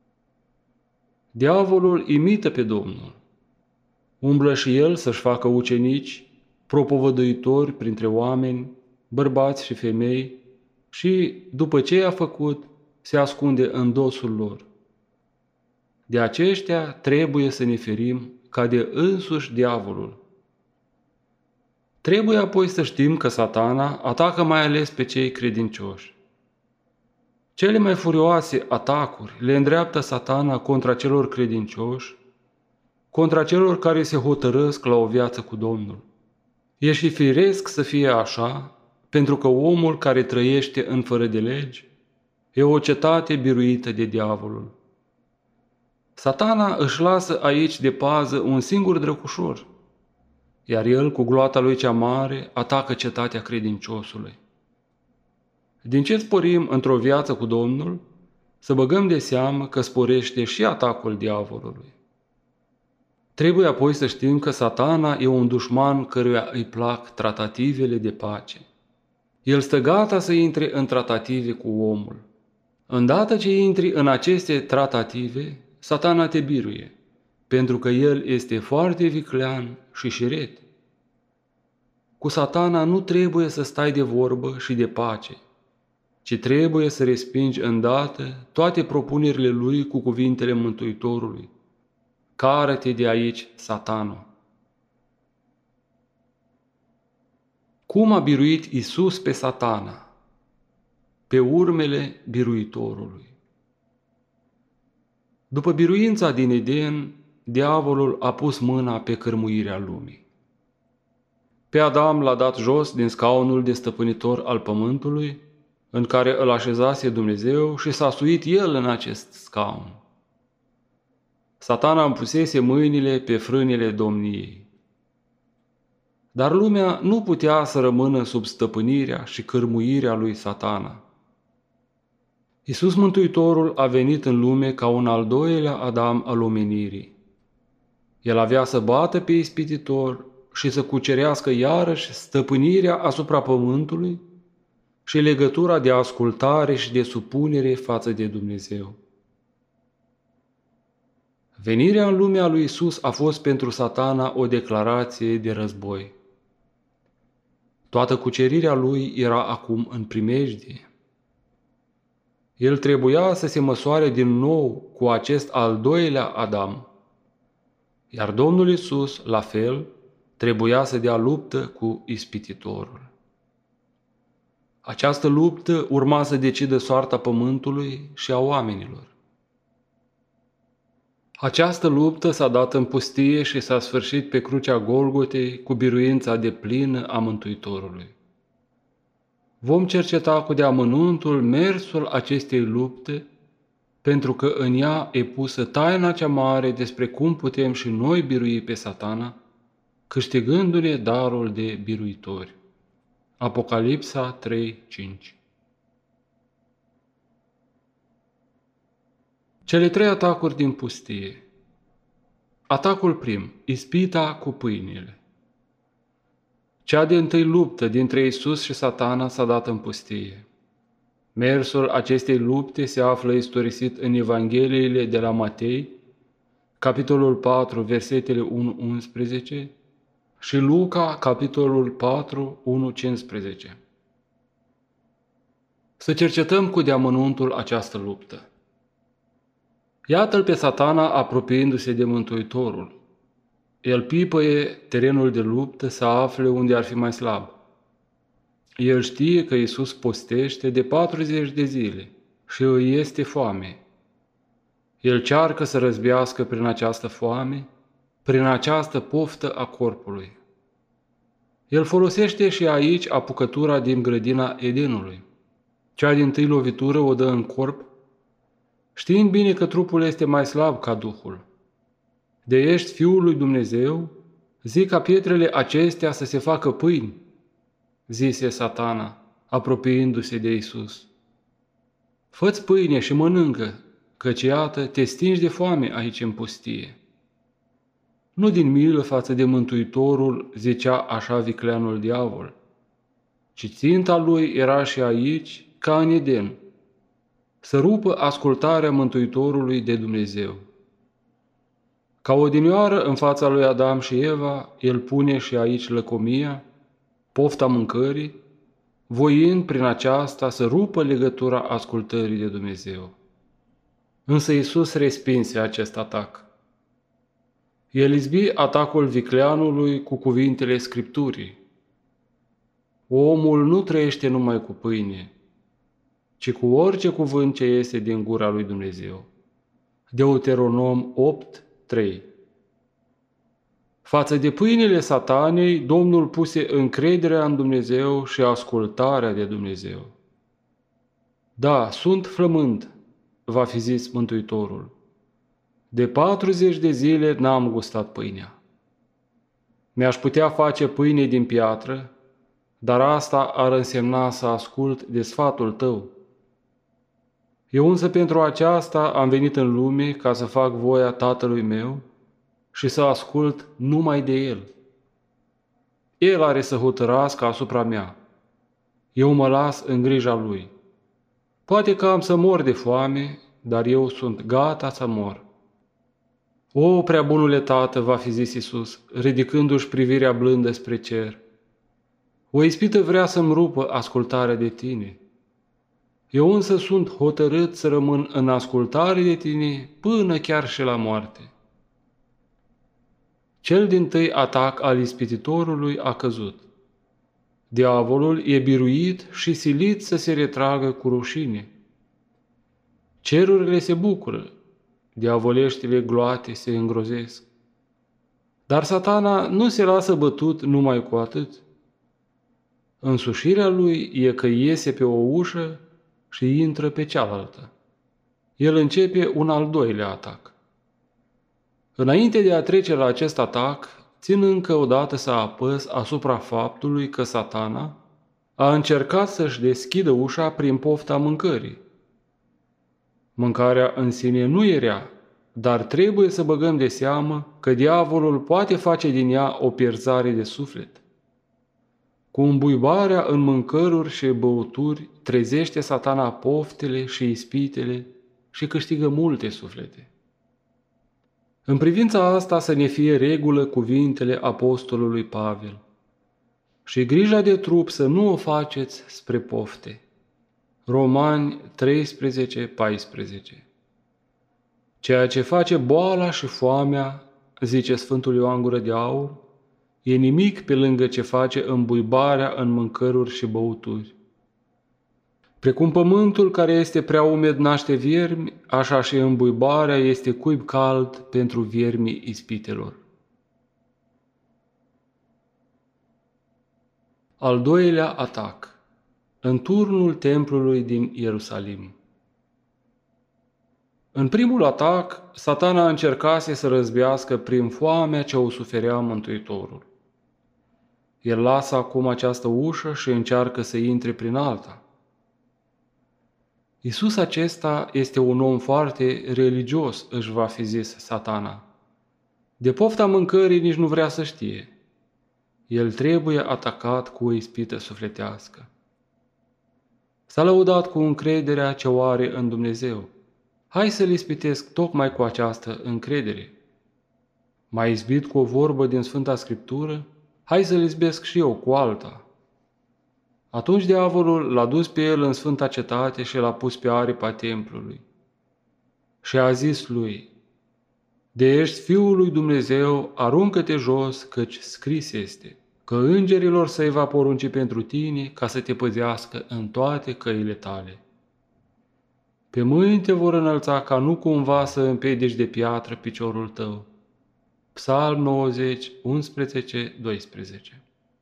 Diavolul imită pe Domnul. Umblă și el să-și facă ucenici, propovăduitori printre oameni, bărbați și femei, și, după ce i-a făcut, se ascunde în dosul lor. De aceștia trebuie să ne ferim ca de însuși diavolul. Trebuie apoi să știm că Satana atacă mai ales pe cei credincioși. Cele mai furioase atacuri le îndreaptă Satana contra celor credincioși, contra celor care se hotărăsc la o viață cu Domnul. E și firesc să fie așa, pentru că omul care trăiește în fără de legi e o cetate biruită de diavolul. Satana își lasă aici de pază un singur drăcușor, iar el, cu gloata lui cea mare, atacă cetatea credinciosului. Din ce sporim într-o viață cu Domnul, să băgăm de seamă că sporește și atacul diavolului. Trebuie apoi să știm că Satana e un dușman căruia îi plac tratativele de pace. El stă gata să intre în tratative cu omul. Îndată ce intri în aceste tratative, Satana te biruie, pentru că el este foarte viclean și șiret. Cu Satana nu trebuie să stai de vorbă și de pace, ci trebuie să respingi îndată toate propunerile lui cu cuvintele Mântuitorului. Cară-te de aici, Satano! Cum a biruit Iisus pe Satana? Pe urmele biruitorului. După biruința din Eden, diavolul a pus mâna pe cărmuirea lumii. Pe Adam l-a dat jos din scaunul de stăpânitor al pământului, în care îl așezase Dumnezeu, și s-a suit el în acest scaun. Satana împusese mâinile pe frânile domniei. Dar lumea nu putea să rămână sub stăpânirea și cârmuirea lui Satana. Iisus Mântuitorul a venit în lume ca un al doilea Adam al omenirii. El avea să bată pe ispititor și să cucerească iarăși stăpânirea asupra pământului și legătura de ascultare și de supunere față de Dumnezeu. Venirea în lumea lui Iisus a fost pentru Satana o declarație de război. Toată cucerirea lui era acum în primejdie. El trebuia să se măsoare din nou cu acest al doilea Adam, iar Domnul Iisus, la fel, trebuia să dea luptă cu ispititorul. Această luptă urma să decidă soarta pământului și a oamenilor. Această luptă s-a dat în pustie și s-a sfârșit pe crucea Golgotei cu biruința deplină a Mântuitorului. Vom cerceta cu deamănuntul mersul acestei lupte, pentru că în ea e pusă taina cea mare despre cum putem și noi birui pe Satana, câștigându-ne darul de biruitori. Apocalipsa trei cinci. Cele trei atacuri din pustie. Atacul prim, ispita cu pâinile. Cea de-întâi luptă dintre Iisus și Satana s-a dat în pustie. Mersul acestei lupte se află istorisit în Evangheliile de la Matei, capitolul patru, versetele unu unsprezece, și Luca, capitolul patru, unu cincisprezece. Să cercetăm cu deamănuntul această luptă. Iată-l pe Satana apropiindu-se de Mântuitorul. El pipăie terenul de luptă să afle unde ar fi mai slab. El știe că Iisus postește de patruzeci de zile și îi este foame. El cearcă să răzbească prin această foame, prin această poftă a corpului. El folosește și aici apucătura din grădina Edenului. Cea dintâi lovitură o dă în corp, știind bine că trupul este mai slab ca Duhul. De ești Fiul lui Dumnezeu, zi ca pietrele acestea să se facă pâini, zise Satana, apropiindu-se de Iisus. Fă-ți pâine și mănâncă, căci iată, te stingi de foame aici în pustie. Nu din milă față de Mântuitorul zicea așa vicleanul diavol, ci ținta lui era și aici, ca în Eden, să rupă ascultarea Mântuitorului de Dumnezeu. Ca odinioară în fața lui Adam și Eva, el pune și aici lăcomia, pofta mâncării, voind prin aceasta să rupă legătura ascultării de Dumnezeu. Însă Iisus respinse acest atac. El izbi atacul vicleanului cu cuvintele Scripturii. Omul nu trăiește numai cu pâine, ci cu orice cuvânt ce iese din gura lui Dumnezeu. Deuteronom opt trei. Față de pâinile Satanei, Domnul puse încrederea în Dumnezeu și ascultarea de Dumnezeu. Da, sunt flământ, va fi zis Mântuitorul. De patruzeci de zile n-am gustat pâinea. Mi-aș putea face pâine din piatră, dar asta ar însemna să ascult de sfatul tău. Eu însă pentru aceasta am venit în lume ca să fac voia Tatălui meu și să ascult numai de El. El are să hotărască asupra mea. Eu mă las în grija Lui. Poate că am să mor de foame, dar eu sunt gata să mor. O, prea bunule Tată, va fi zis Iisus, ridicându-și privirea blândă spre cer. O ispită vrea să-mi rupă ascultarea de Tine. Eu însă sunt hotărât să rămân în ascultare de Tine până chiar și la moarte. Cel dintâi atac al ispititorului a căzut. Diavolul e biruit și silit să se retragă cu rușine. Cerurile se bucură, diavoleștile gloate se îngrozesc. Dar Satana nu se lasă bătut numai cu atât. Însușirea lui e că iese pe o ușă și intră pe cealaltă. El începe un al doilea atac. Înainte de a trece la acest atac, țin încă o dată să apăs asupra faptului că Satana a încercat să-și deschidă ușa prin pofta mâncării. Mâncarea în sine nu e rea, dar trebuie să băgăm de seamă că diavolul poate face din ea o pierzare de suflet. Cu îmbuibarea în mâncăruri și băuturi trezește Satana poftele și ispitele și câștigă multe suflete. În privința asta să ne fie regulă cuvintele apostolului Pavel. Și grija de trup să nu o faceți spre pofte. Romani treisprezece paisprezece. Ceea ce face boala și foamea, zice Sfântul Ioan Gură de Aur, e nimic pe lângă ce face îmbuibarea în mâncăruri și băuturi. Precum pământul care este prea umed naște viermi, așa și îmbuibarea este cuib cald pentru viermii ispitelor. Al doilea atac. În turnul templului din Ierusalim. În primul atac, Satana încercase să răzbească prin foamea ce o suferea Mântuitorul. El lasă acum această ușă și încearcă să intre prin alta. Iisus acesta este un om foarte religios, își va fi zis Satana. De pofta mâncării nici nu vrea să știe. El trebuie atacat cu o ispită sufletească. S-a lăudat cu încrederea ce o are în Dumnezeu. Hai să-l ispitesc tocmai cu această încredere. M-a izbit cu o vorbă din Sfânta Scriptură? Hai să-l izbesc și eu cu alta. Atunci diavolul l-a dus pe el în Sfânta Cetate și l-a pus pe aripa templului. Și a zis lui: De ești Fiul lui Dumnezeu, aruncă-te jos, căci scris este, că îngerilor să-i va porunci pentru tine ca să te păzească în toate căile tale. Pe mâini te vor înălța ca nu cumva să împedici de piatră piciorul tău. Psalm nouăzeci, unsprezece doisprezece.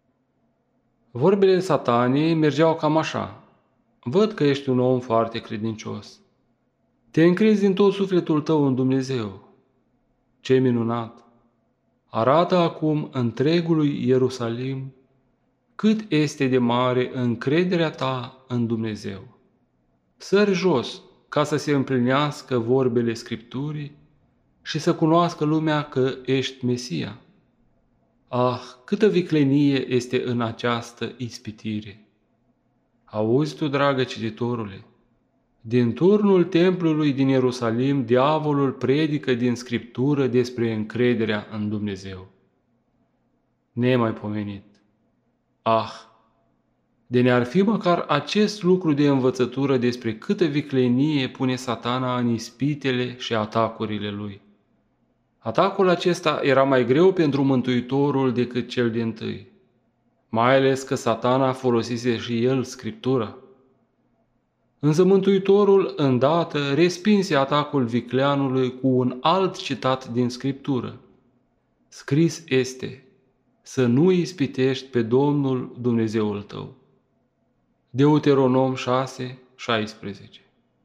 Vorbele Satanei mergeau cam așa: Văd că ești un om foarte credincios. Te încrezi din tot sufletul tău în Dumnezeu. Ce minunat! Arată acum întregului Ierusalim cât este de mare încrederea ta în Dumnezeu. Sări jos ca să se împlinească vorbele Scripturii și să cunoască lumea că ești Mesia. Ah, câtă viclenie este în această ispitire! Auzi tu, dragă cititorule, din turnul templului din Ierusalim, diavolul predică din Scriptură despre încrederea în Dumnezeu. Nemaipomenit! Ah, de ne-ar fi măcar acest lucru de învățătură despre câtă viclenie pune Satana în ispitele și atacurile lui. Atacul acesta era mai greu pentru Mântuitorul decât cel dintâi, mai ales că Satana folosise și el Scriptura. Însă Mântuitorul îndată respinse atacul vicleanului cu un alt citat din Scriptură. Scris este: să nu ispitești pe Domnul Dumnezeul tău. Deuteronom șase, șaisprezece.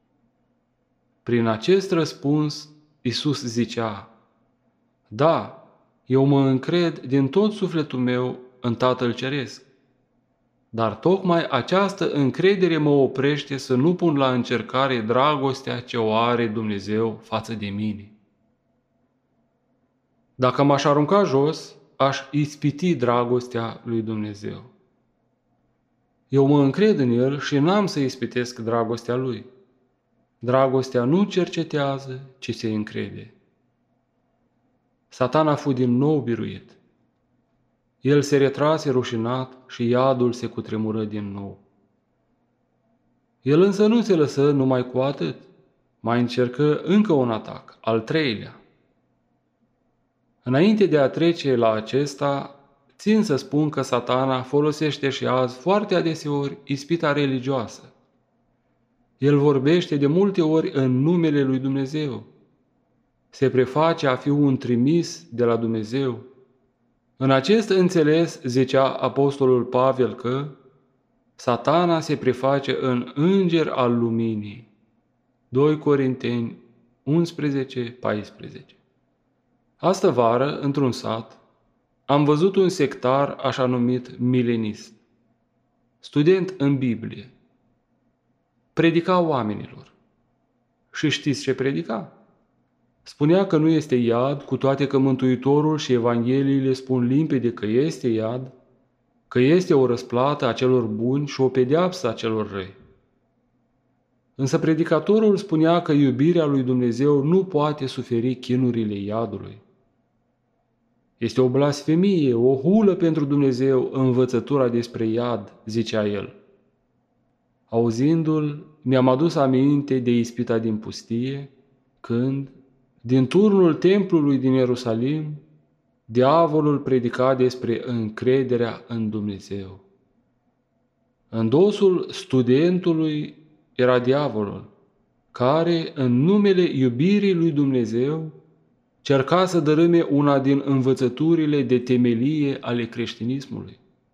Prin acest răspuns, Iisus zicea: Da, eu mă încred din tot sufletul meu în Tatăl Ceresc, dar tocmai această încredere mă oprește să nu pun la încercare dragostea ce o are Dumnezeu față de mine. Dacă m-aș arunca jos, aș ispiti dragostea lui Dumnezeu. Eu mă încred în El și n-am să ispitesc dragostea Lui. Dragostea nu cercetează, ci se încrede. Satana fu din nou biruit. El se retrase rușinat și iadul se cutremură din nou. El însă nu se lăsă numai cu atât. Mai încercă încă un atac, al treilea. Înainte de a trece la acesta, țin să spun că Satana folosește și azi foarte adeseori ispita religioasă. El vorbește de multe ori în numele lui Dumnezeu. Se preface a fi un trimis de la Dumnezeu În acest înțeles zicea apostolul Pavel că Satana se preface în înger al luminii. doi Corinteni unsprezece paisprezece. Astă vară, într-un sat, am văzut un sectar așa numit milenist, student în Biblie. Predica oamenilor. Și știți ce predica? Spunea că nu este iad, cu toate că Mântuitorul și Evangheliile spun limpede că este iad, că este o răsplată a celor buni și o pedeapsă a celor răi. Însă predicatorul spunea că iubirea lui Dumnezeu nu poate suferi chinurile iadului. Este o blasfemie, o hulă pentru Dumnezeu învățătura despre iad, zicea el. Auzindu-l, mi-am adus aminte de ispita din pustie, când, din turnul templului din Ierusalim, diavolul predica despre încrederea în Dumnezeu. În dosul studentului era diavolul, care, în numele iubirii lui Dumnezeu, cerca să dărâme una din învățăturile de temelie ale creștinismului.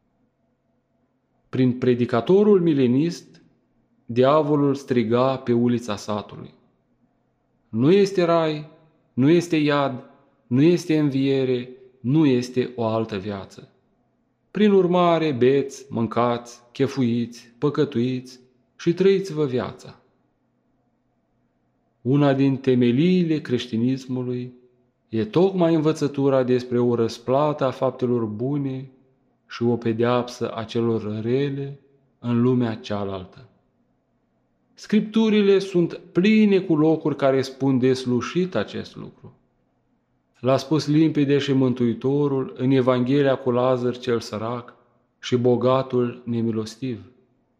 Prin predicatorul milenist, diavolul striga pe ulița satului: nu este rai, nu este iad, nu este înviere, nu este o altă viață. Prin urmare, beți, mâncați, chefuiți, păcătuiți și trăiți-vă viața. Una din temeliile creștinismului e tocmai învățătura despre o răsplată a faptelor bune și o pedeapsă a celor rele în lumea cealaltă. Scripturile sunt pline cu locuri care spun deslușit acest lucru. L-a spus limpede și Mântuitorul în Evanghelia cu Lazar cel sărac și bogatul nemilostiv.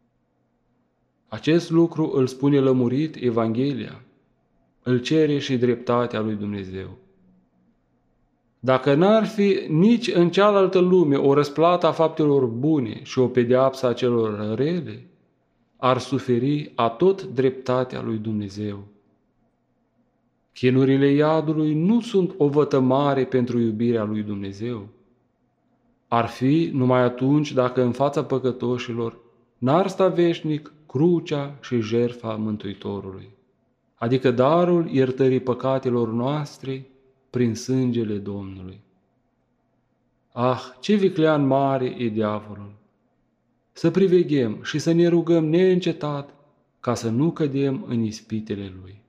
Acest lucru îl spune lămurit Evanghelia, îl cere și dreptatea lui Dumnezeu. Dacă n-ar fi nici în cealaltă lume o răsplată a faptelor bune și o pedeapsă a celor rele, ar suferi atot dreptatea lui Dumnezeu. Chinurile iadului nu sunt o vătămare pentru iubirea lui Dumnezeu. Ar fi numai atunci dacă în fața păcătoșilor n-ar sta veșnic crucea și jertfa Mântuitorului, adică darul iertării păcatelor noastre prin sângele Domnului. Ah, ce viclean mare e diavolul! Să priveghem și să ne rugăm neîncetat ca să nu cădem în ispitele lui.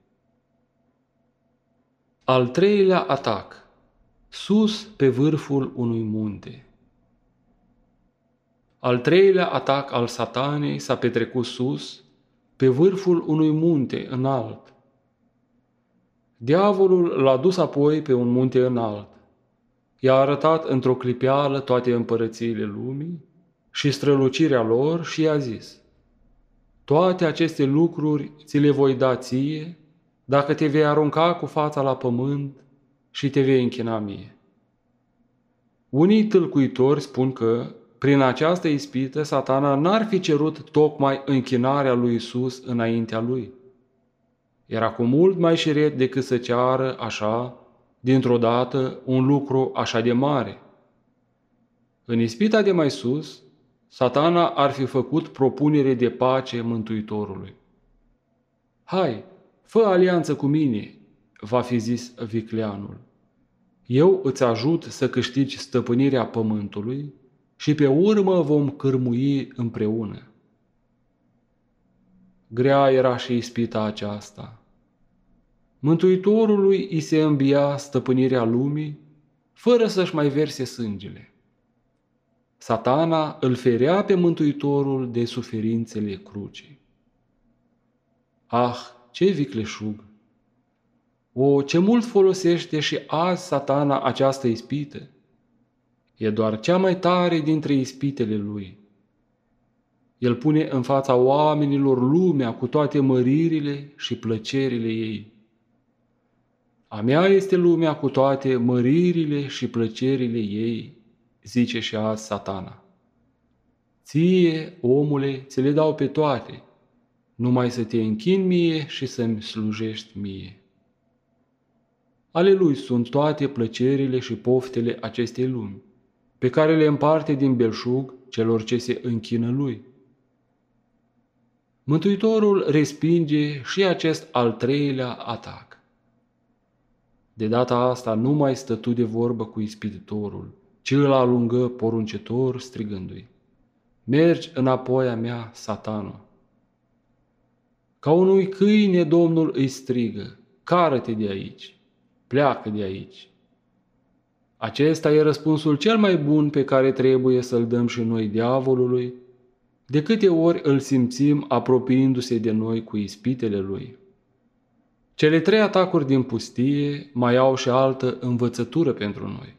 Al treilea atac. Sus pe vârful unui munte. Al treilea atac al Satanei s-a petrecut sus, pe vârful unui munte înalt. Diavolul l-a dus apoi pe un munte înalt. I-a arătat într-o clipeală toate împărățiile lumii și strălucirea lor și i-a zis: toate aceste lucruri ți le voi da ție dacă te vei arunca cu fața la pământ și te vei închina mie. Unii tâlcuitori spun că, prin această ispită, Satana n-ar fi cerut tocmai închinarea lui Isus înaintea lui. Era cu mult mai șiret decât să ceară așa, dintr-o dată, un lucru așa de mare. În ispita de mai sus, Satana ar fi făcut propunere de pace Mântuitorului. Hai, fă alianță cu mine, va fi zis vicleanul. Eu îți ajut să câștigi stăpânirea pământului și pe urmă vom cârmui împreună. Grea era și ispita aceasta. Mântuitorului îi se îmbia stăpânirea lumii fără să-și mai verse sângele. Satana îl ferea pe Mântuitorul de suferințele crucii. Ah, ce vicleșug! O, ce mult folosește și azi Satana această ispită! E doar cea mai tare dintre ispitele lui. El pune în fața oamenilor lumea cu toate măririle și plăcerile ei. A mea este lumea cu toate măririle și plăcerile ei, zice și azi Satana. Ție, omule, ți le dau pe toate, numai să te închini mie și să-mi slujești mie. Ale lui sunt toate plăcerile și poftele acestei lumi, pe care le împarte din belșug celor ce se închină lui. Mântuitorul respinge și acest al treilea atac. De data asta nu mai stătu de vorbă cu ispititorul, ci îl alungă poruncetor strigându-i: „Mergi înapoi a mea, Satană!” Ca unui câine Domnul îi strigă: „Cară-te de aici! Pleacă de aici!” Acesta e răspunsul cel mai bun pe care trebuie să-l dăm și noi diavolului, de câte ori îl simțim apropiindu-se de noi cu ispitele lui. Cele trei atacuri din pustie mai au și altă învățătură pentru noi.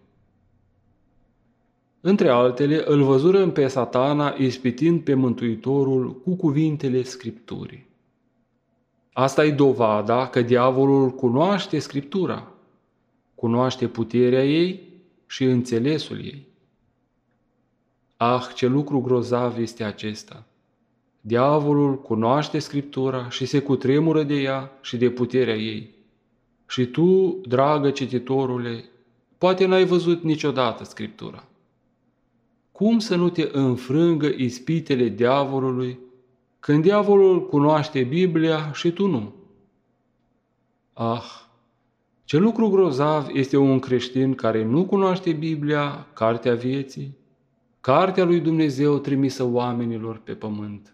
Între altele, îl văzurăm pe Satana ispitind pe Mântuitorul cu cuvintele Scripturii. Asta e dovada că diavolul cunoaște Scriptura, cunoaște puterea ei și înțelesul ei. Ah, ce lucru grozav este acesta! Diavolul cunoaște Scriptura și se cutremură de ea și de puterea ei. Și tu, dragă cititorule, poate n-ai văzut niciodată Scriptura. Cum să nu te înfrângă ispitele diavolului când diavolul cunoaște Biblia și tu nu? Ah, ce lucru grozav este un creștin care nu cunoaște Biblia, cartea vieții, cartea lui Dumnezeu trimisă oamenilor pe pământ.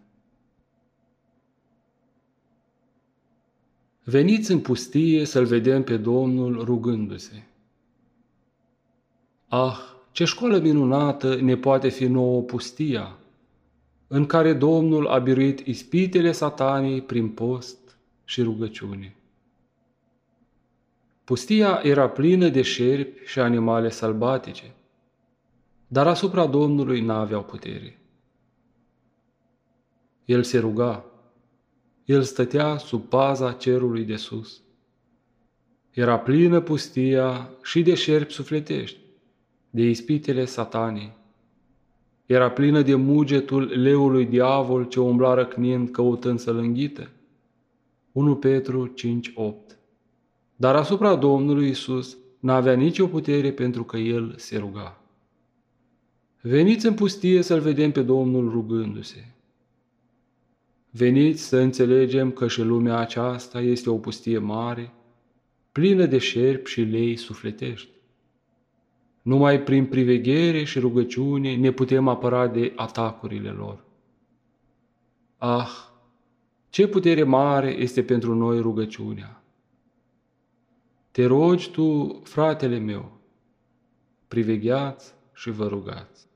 Veniți în pustie să-L vedem pe Domnul rugându-se. Ah, ce școală minunată ne poate fi nouă pustia, în care Domnul a biruit ispitele Satanii prin post și rugăciune. Pustia era plină de șerpi și animale sălbatice, dar asupra Domnului n-aveau putere. El se ruga, el stătea sub paza cerului de sus. Era plină pustia și de șerpi sufletești, de ispitele Satanii. Era plină de mugetul leului diavol ce umbla răcnind căutând să-l înghită. unu Petru cinci opt. Dar asupra Domnului Iisus n-avea nicio putere pentru că el se ruga. Veniți în pustie să-L vedem pe Domnul rugându-se. Veniți să înțelegem că și lumea aceasta este o pustie mare, plină de șerpi și lei sufletești. Numai prin priveghere și rugăciune ne putem apăra de atacurile lor. Ah, ce putere mare este pentru noi rugăciunea! Te rogi tu, fratele meu, privegheați și vă rugați.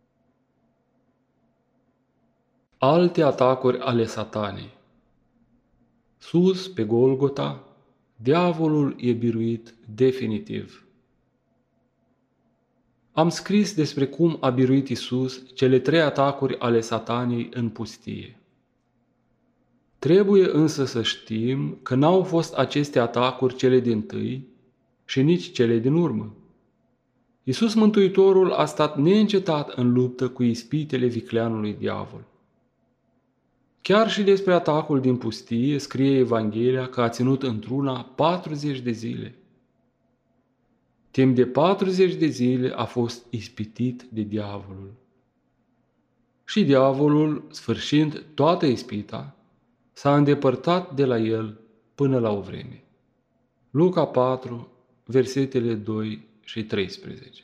Alte atacuri ale Satanei. Sus, pe Golgota, diavolul e biruit definitiv. Am scris despre cum a biruit Iisus cele trei atacuri ale Satanei în pustie. Trebuie însă să știm că n-au fost aceste atacuri cele dintâi și nici cele din urmă. Iisus Mântuitorul a stat neîncetat în luptă cu ispitele vicleanului diavol. Chiar și despre atacul din pustie scrie Evanghelia că a ținut într-una patruzeci de zile. Timp de patruzeci de zile a fost ispitit de diavolul. Și diavolul, sfârșind toată ispita, s-a îndepărtat de la el până la o vreme. Luca patru, versetele doi și treisprezece.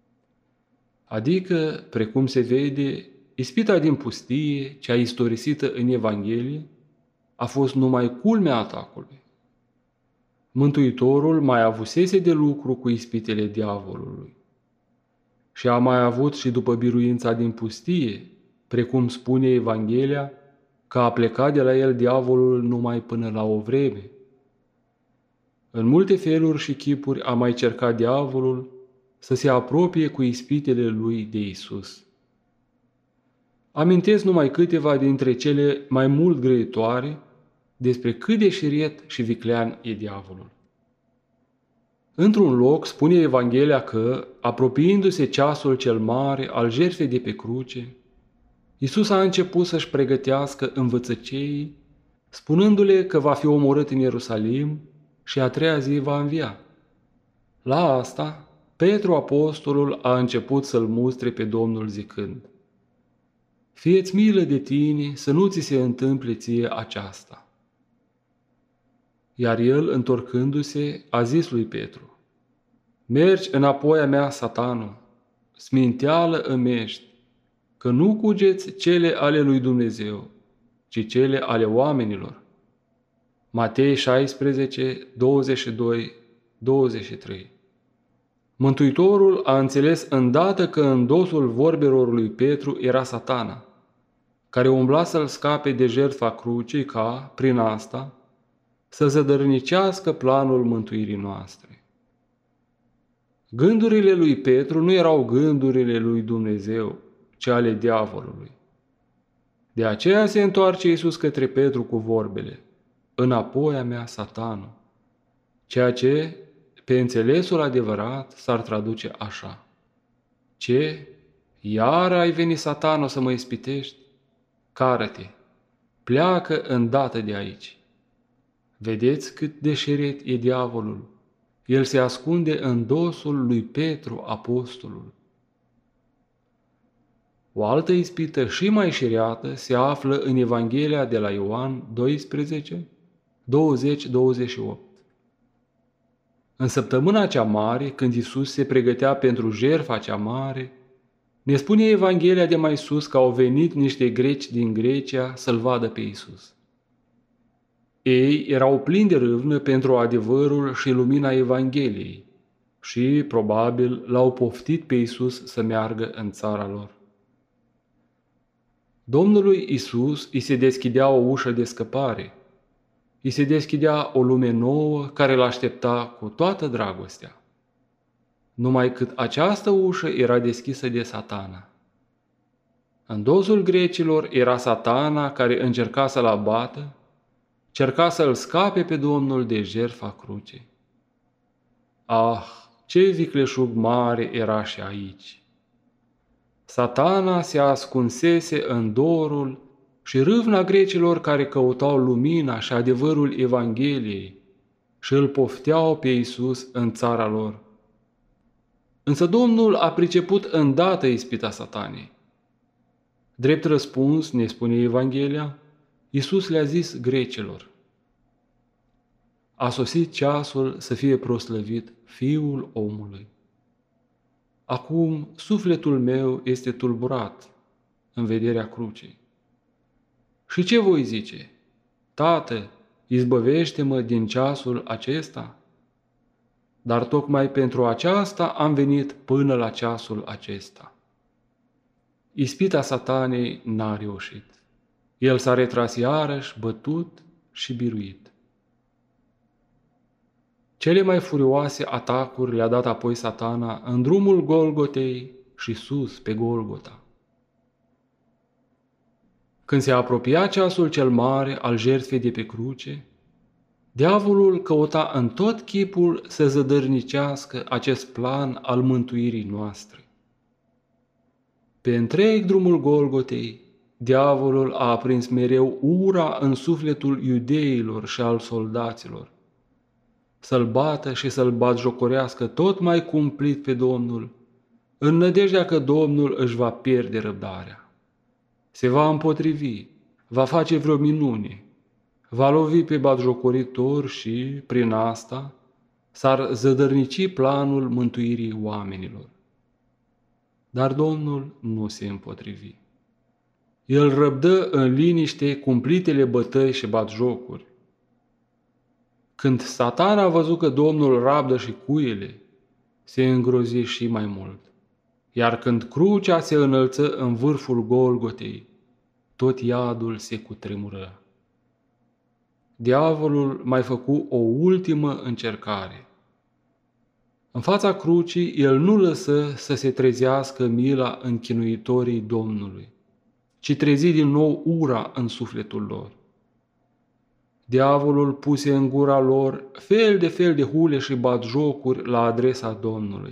Adică, precum se vede, ispita din pustie, cea istorisită în Evanghelie, a fost numai culmea atacului. Mântuitorul mai avusese de lucru cu ispitele diavolului. Și a mai avut și după biruința din pustie, precum spune Evanghelia, că a plecat de la el diavolul numai până la o vreme. În multe feluri și chipuri a mai cercat diavolul să se apropie cu ispitele lui de Isus. Amintesc numai câteva dintre cele mai mult grăitoare despre cât de șiriet și viclean e diavolul. Într-un loc spune Evanghelia că, apropiindu-se ceasul cel mare al jertfei de pe cruce, Iisus a început să-și pregătească învățăceii, spunându-le că va fi omorât în Ierusalim și a treia zi va învia. La asta, Petru apostolul a început să-l mustre pe Domnul zicând: Fie-ți milă de tine să nu ți se întâmple ție aceasta. Iar el, întorcându-se, a zis lui Petru: Mergi înapoi a mea, Satanu, sminteală îmi ești, că nu cugeți cele ale lui Dumnezeu, ci cele ale oamenilor. Matei șaisprezece, douăzeci și doi, douăzeci și trei. Mântuitorul a înțeles îndată că în dosul vorbelor lui Petru era Satana, care umbla să-l scape de jertfa crucii ca, prin asta, să zădărnicească planul mântuirii noastre. Gândurile lui Petru nu erau gândurile lui Dumnezeu, ci ale diavolului. De aceea se întoarce Iisus către Petru cu vorbele: Înapoi a mea, Satanu, ceea ce, pe înțelesul adevărat, s-ar traduce așa: Ce? Iar ai venit, Satano, să mă ispitești? Cară-te, pleacă îndată de aici. Vedeți cât de șeret e diavolul? El se ascunde în dosul lui Petru, apostolul. O altă ispită și mai șereată se află în Evanghelia de la Ioan doisprezece, douăzeci douăzeci și opt. În săptămâna cea mare, când Iisus se pregătea pentru jertfa cea mare, ne spune Evanghelia de mai sus că au venit niște greci din Grecia să-L vadă pe Iisus. Ei erau plini de râvnă pentru adevărul și lumina Evangheliei și, probabil, l-au poftit pe Iisus să meargă în țara lor. Domnului Iisus îi se deschidea o ușă de scăpare, îi se deschidea o lume nouă care l-aștepta cu toată dragostea. Numai cât această ușă era deschisă de Satana. În dosul grecilor era Satana care încerca să-l abată, cerca să-l scape pe Domnul de jertfa crucii. Ah, ce vicleșug mare era și aici! Satana se ascunsese în dorul și râvna grecilor care căutau lumina și adevărul Evangheliei și îl pofteau pe Iisus în țara lor. Însă Domnul a priceput îndată ispita Satanei. Drept răspuns, ne spune Evanghelia, Iisus le-a zis grecilor: A sosit ceasul să fie proslăvit Fiul omului. Acum sufletul meu este tulburat în vederea crucii. Și ce voi zice? Tată, izbăvește-mă din ceasul acesta? Dar tocmai pentru aceasta am venit până la ceasul acesta. Ispita Satanei n-a reușit. El s-a retras iarăși, bătut și biruit. Cele mai furioase atacuri le-a dat apoi Satana în drumul Golgotei și sus pe Golgota. Când se apropia ceasul cel mare al jertfei de pe cruce, diavolul căuta în tot chipul să zădărnicească acest plan al mântuirii noastre. Pe întreg drumul Golgotei, diavolul a aprins mereu ura în sufletul iudeilor și al soldaților, să-l bată și să-l batjocorească tot mai cumplit pe Domnul, în nădejdea că Domnul își va pierde răbdarea. Se va împotrivi, va face vreo minune, va lovi pe batjocoritor și, prin asta, s-ar zădărnici planul mântuirii oamenilor. Dar Domnul nu se împotrivi. El răbdă în liniște cumplitele bătăi și batjocuri. Când Satana a văzut că Domnul rabdă și cuiele, se îngrozi și mai mult. Iar când crucea se înălță în vârful Golgotei, tot iadul se cutremură. Diavolul mai făcu o ultimă încercare. În fața crucii, el nu lăsă să se trezească mila în chinuitorii Domnului, ci trezi din nou ura în sufletul lor. Diavolul puse în gura lor fel de fel de hule și batjocuri la adresa Domnului.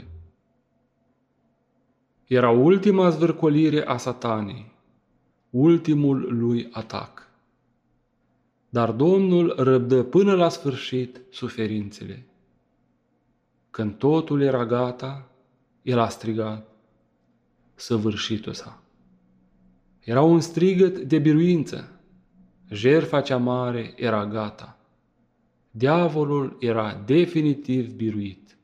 Era ultima zvârcolire a Satanei, ultimul lui atac. Dar Domnul răbdă până la sfârșit suferințele. Când totul era gata, el a strigat: săvârșitul s-a. Era un strigăt de biruință. Jertfa cea mare era gata. Diavolul era definitiv biruit.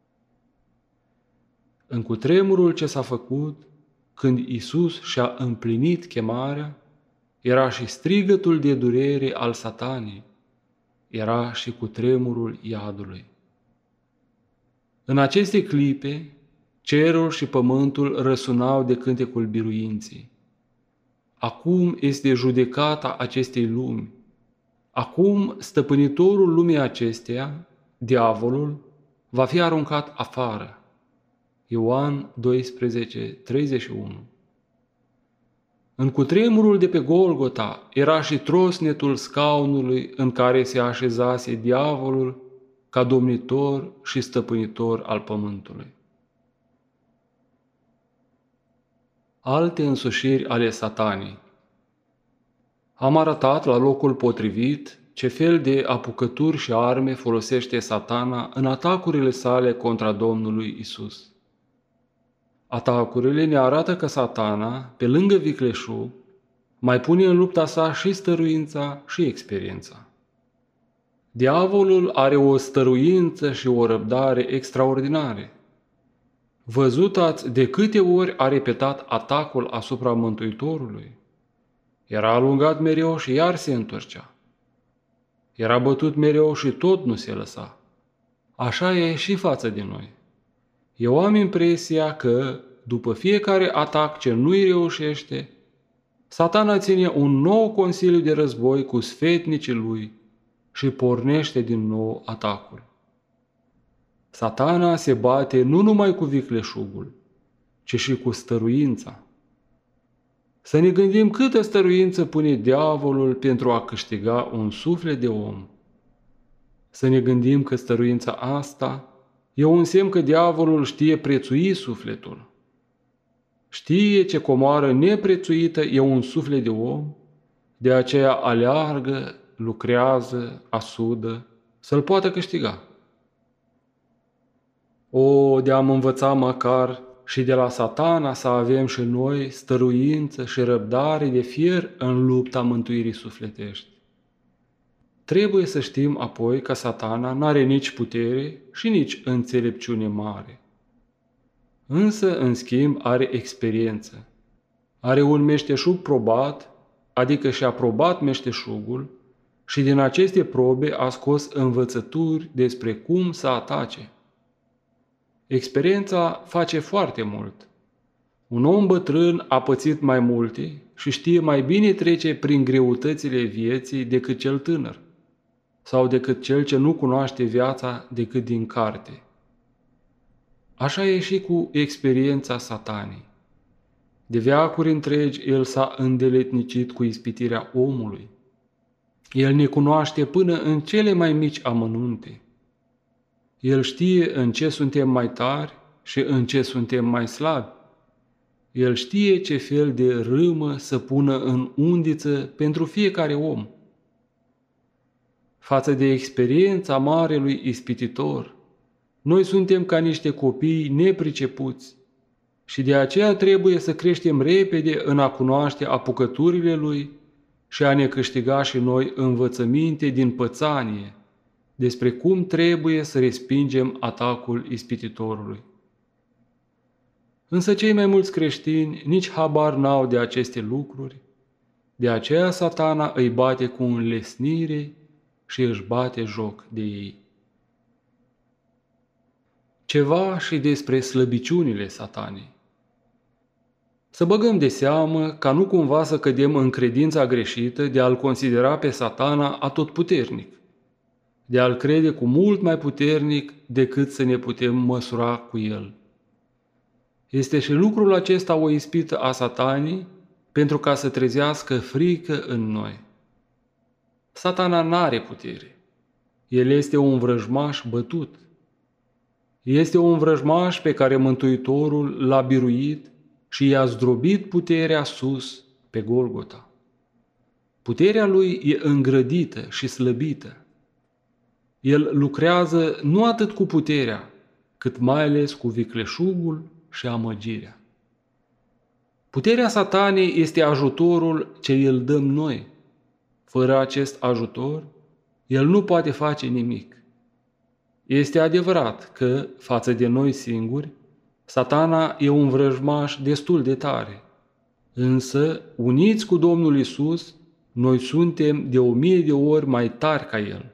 În cutremurul ce s-a făcut, când Iisus și-a împlinit chemarea, era și strigătul de durere al Satanii, era și cutremurul iadului. În aceste clipe, cerul și pământul răsunau de cântecul biruinții. Acum este judecata acestei lumi. Acum stăpânitorul lumii acesteia, diavolul, va fi aruncat afară. Ioan doisprezece, treizeci și unu. În cutremurul de pe Golgota era și trosnetul scaunului în care se așezase diavolul ca domnitor și stăpânitor al pământului. Alte însușiri ale Satanii. Am arătat la locul potrivit ce fel de apucături și arme folosește Satana în atacurile sale contra Domnului Isus. Atacurile ne arată că Satana, pe lângă vicleșug, mai pune în lupta sa și stăruința și experiența. Diavolul are o stăruință și o răbdare extraordinare. Văzut ați de câte ori a repetat atacul asupra Mântuitorului? Era alungat mereu și iar se întorcea. Era bătut mereu și tot nu se lăsa. Așa e și față de noi. Eu am impresia că, după fiecare atac ce nu-i reușește, Satana ține un nou consiliu de război cu sfetnicii lui și pornește din nou atacul. Satana se bate nu numai cu vicleșugul, ci și cu stăruința. Să ne gândim câtă stăruință pune diavolul pentru a câștiga un suflet de om. Să ne gândim că stăruința asta e un semn că diavolul știe prețui sufletul. Știe ce comoară neprețuită e un suflet de om, de aceea aleargă, lucrează, asudă, să-l poată câștiga. O, de-am învăța măcar și de la Satana să avem și noi stăruință și răbdare de fier în lupta mântuirii sufletești. Trebuie să știm apoi că Satana n-are nici putere și nici înțelepciune mare. Însă, în schimb, are experiență. Are un meșteșug probat, adică și-a probat meșteșugul și din aceste probe a scos învățături despre cum să atace. Experiența face foarte mult. Un om bătrân a pățit mai multe și știe mai bine trece prin greutățile vieții decât cel tânăr sau decât cel ce nu cunoaște viața decât din carte. Așa e și cu experiența Satanii. De veacuri întregi el s-a îndeletnicit cu ispitirea omului. El ne cunoaște până în cele mai mici amănunte. El știe în ce suntem mai tari și în ce suntem mai slabi. El știe ce fel de râmă să pună în undiță pentru fiecare om. Față de experiența marelui ispititor, noi suntem ca niște copii nepricepuți și de aceea trebuie să creștem repede în a cunoaște apucăturile lui și a ne câștiga și noi învățăminte din pățanie despre cum trebuie să respingem atacul ispititorului. Însă cei mai mulți creștini nici habar n-au de aceste lucruri, de aceea Satana îi bate cu înlesnire și își bate joc de ei. Ceva și despre slăbiciunile Satanii. Să băgăm de seamă ca nu cumva să cădem în credința greșită de a-l considera pe Satana atotputernic, de a-l crede cu mult mai puternic decât să ne putem măsura cu el. Este și lucrul acesta o ispită a Satanii pentru ca să trezească frică în noi. Satana n-are putere. El este un vrăjmaș bătut. Este un vrăjmaș pe care Mântuitorul l-a biruit și i-a zdrobit puterea sus pe Golgota. Puterea lui e îngrădită și slăbită. El lucrează nu atât cu puterea, cât mai ales cu vicleșugul și amăgirea. Puterea Satanei este ajutorul ce îl dăm noi. Fără acest ajutor, el nu poate face nimic. Este adevărat că, față de noi singuri, Satana e un vrăjmaș destul de tare. Însă, uniți cu Domnul Iisus, noi suntem de o mie de ori mai tari ca El.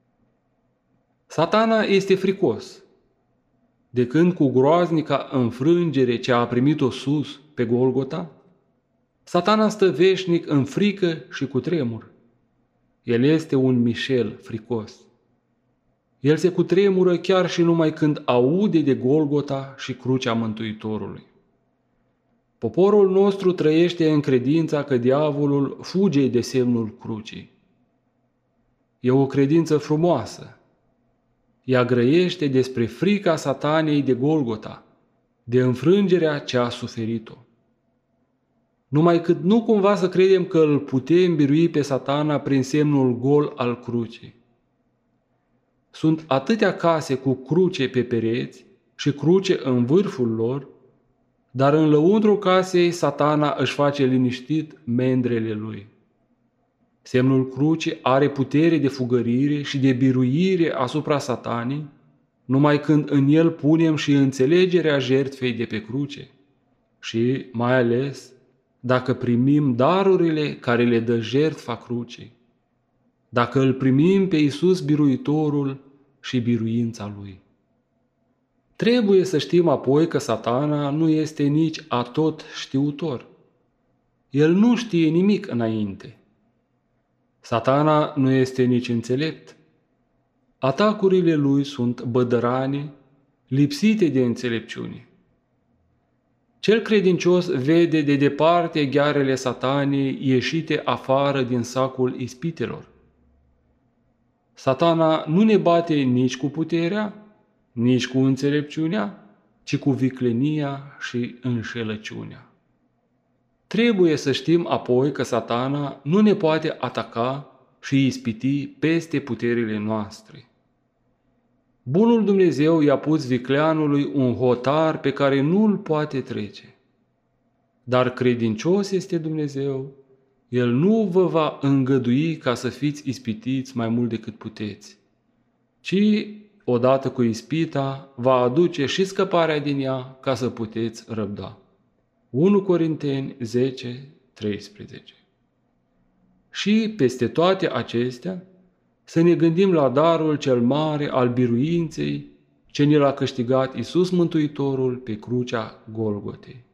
Satana este fricos. De când cu groaznica înfrângere ce a primit-o sus pe Golgota, Satana stă veșnic în frică și cu tremur. El este un mișel fricos. El se cutremură chiar și numai când aude de Golgota și crucea Mântuitorului. Poporul nostru trăiește în credința că diavolul fuge de semnul crucii. E o credință frumoasă. Ea grăiește despre frica Satanei de Golgota, de înfrângerea ce a suferit-o. Numai cât nu cumva să credem că îl putem birui pe Satana prin semnul gol al crucii. Sunt atâtea case cu cruce pe pereți și cruce în vârful lor, dar în lăuntrul casei Satana își face liniștit mendrele lui. Semnul crucii are putere de fugărire și de biruire asupra Satanii, numai când în el punem și înțelegerea jertfei de pe cruce și, mai ales, dacă primim darurile care le dă jertfa crucii, dacă îl primim pe Iisus biruitorul și biruința Lui. Trebuie să știm apoi că Satana nu este nici atot știutor. El nu știe nimic înainte. Satana nu este nici înțelept. Atacurile lui sunt bădărane, lipsite de înțelepciune. Cel credincios vede de departe ghearele Satanei ieșite afară din sacul ispitelor. Satana nu ne bate nici cu puterea, nici cu înțelepciunea, ci cu viclenia și înșelăciunea. Trebuie să știm apoi că Satana nu ne poate ataca și ispiti peste puterile noastre. Bunul Dumnezeu i-a pus vicleanului un hotar pe care nu îl poate trece. Dar credincios este Dumnezeu, El nu vă va îngădui ca să fiți ispitiți mai mult decât puteți, ci, odată cu ispita, va aduce și scăparea din ea ca să puteți răbda. unu Corinteni zece, treisprezece. Și, peste toate acestea, să ne gândim la darul cel mare al biruinței ce ne l-a câștigat Iisus Mântuitorul pe crucea Golgotei.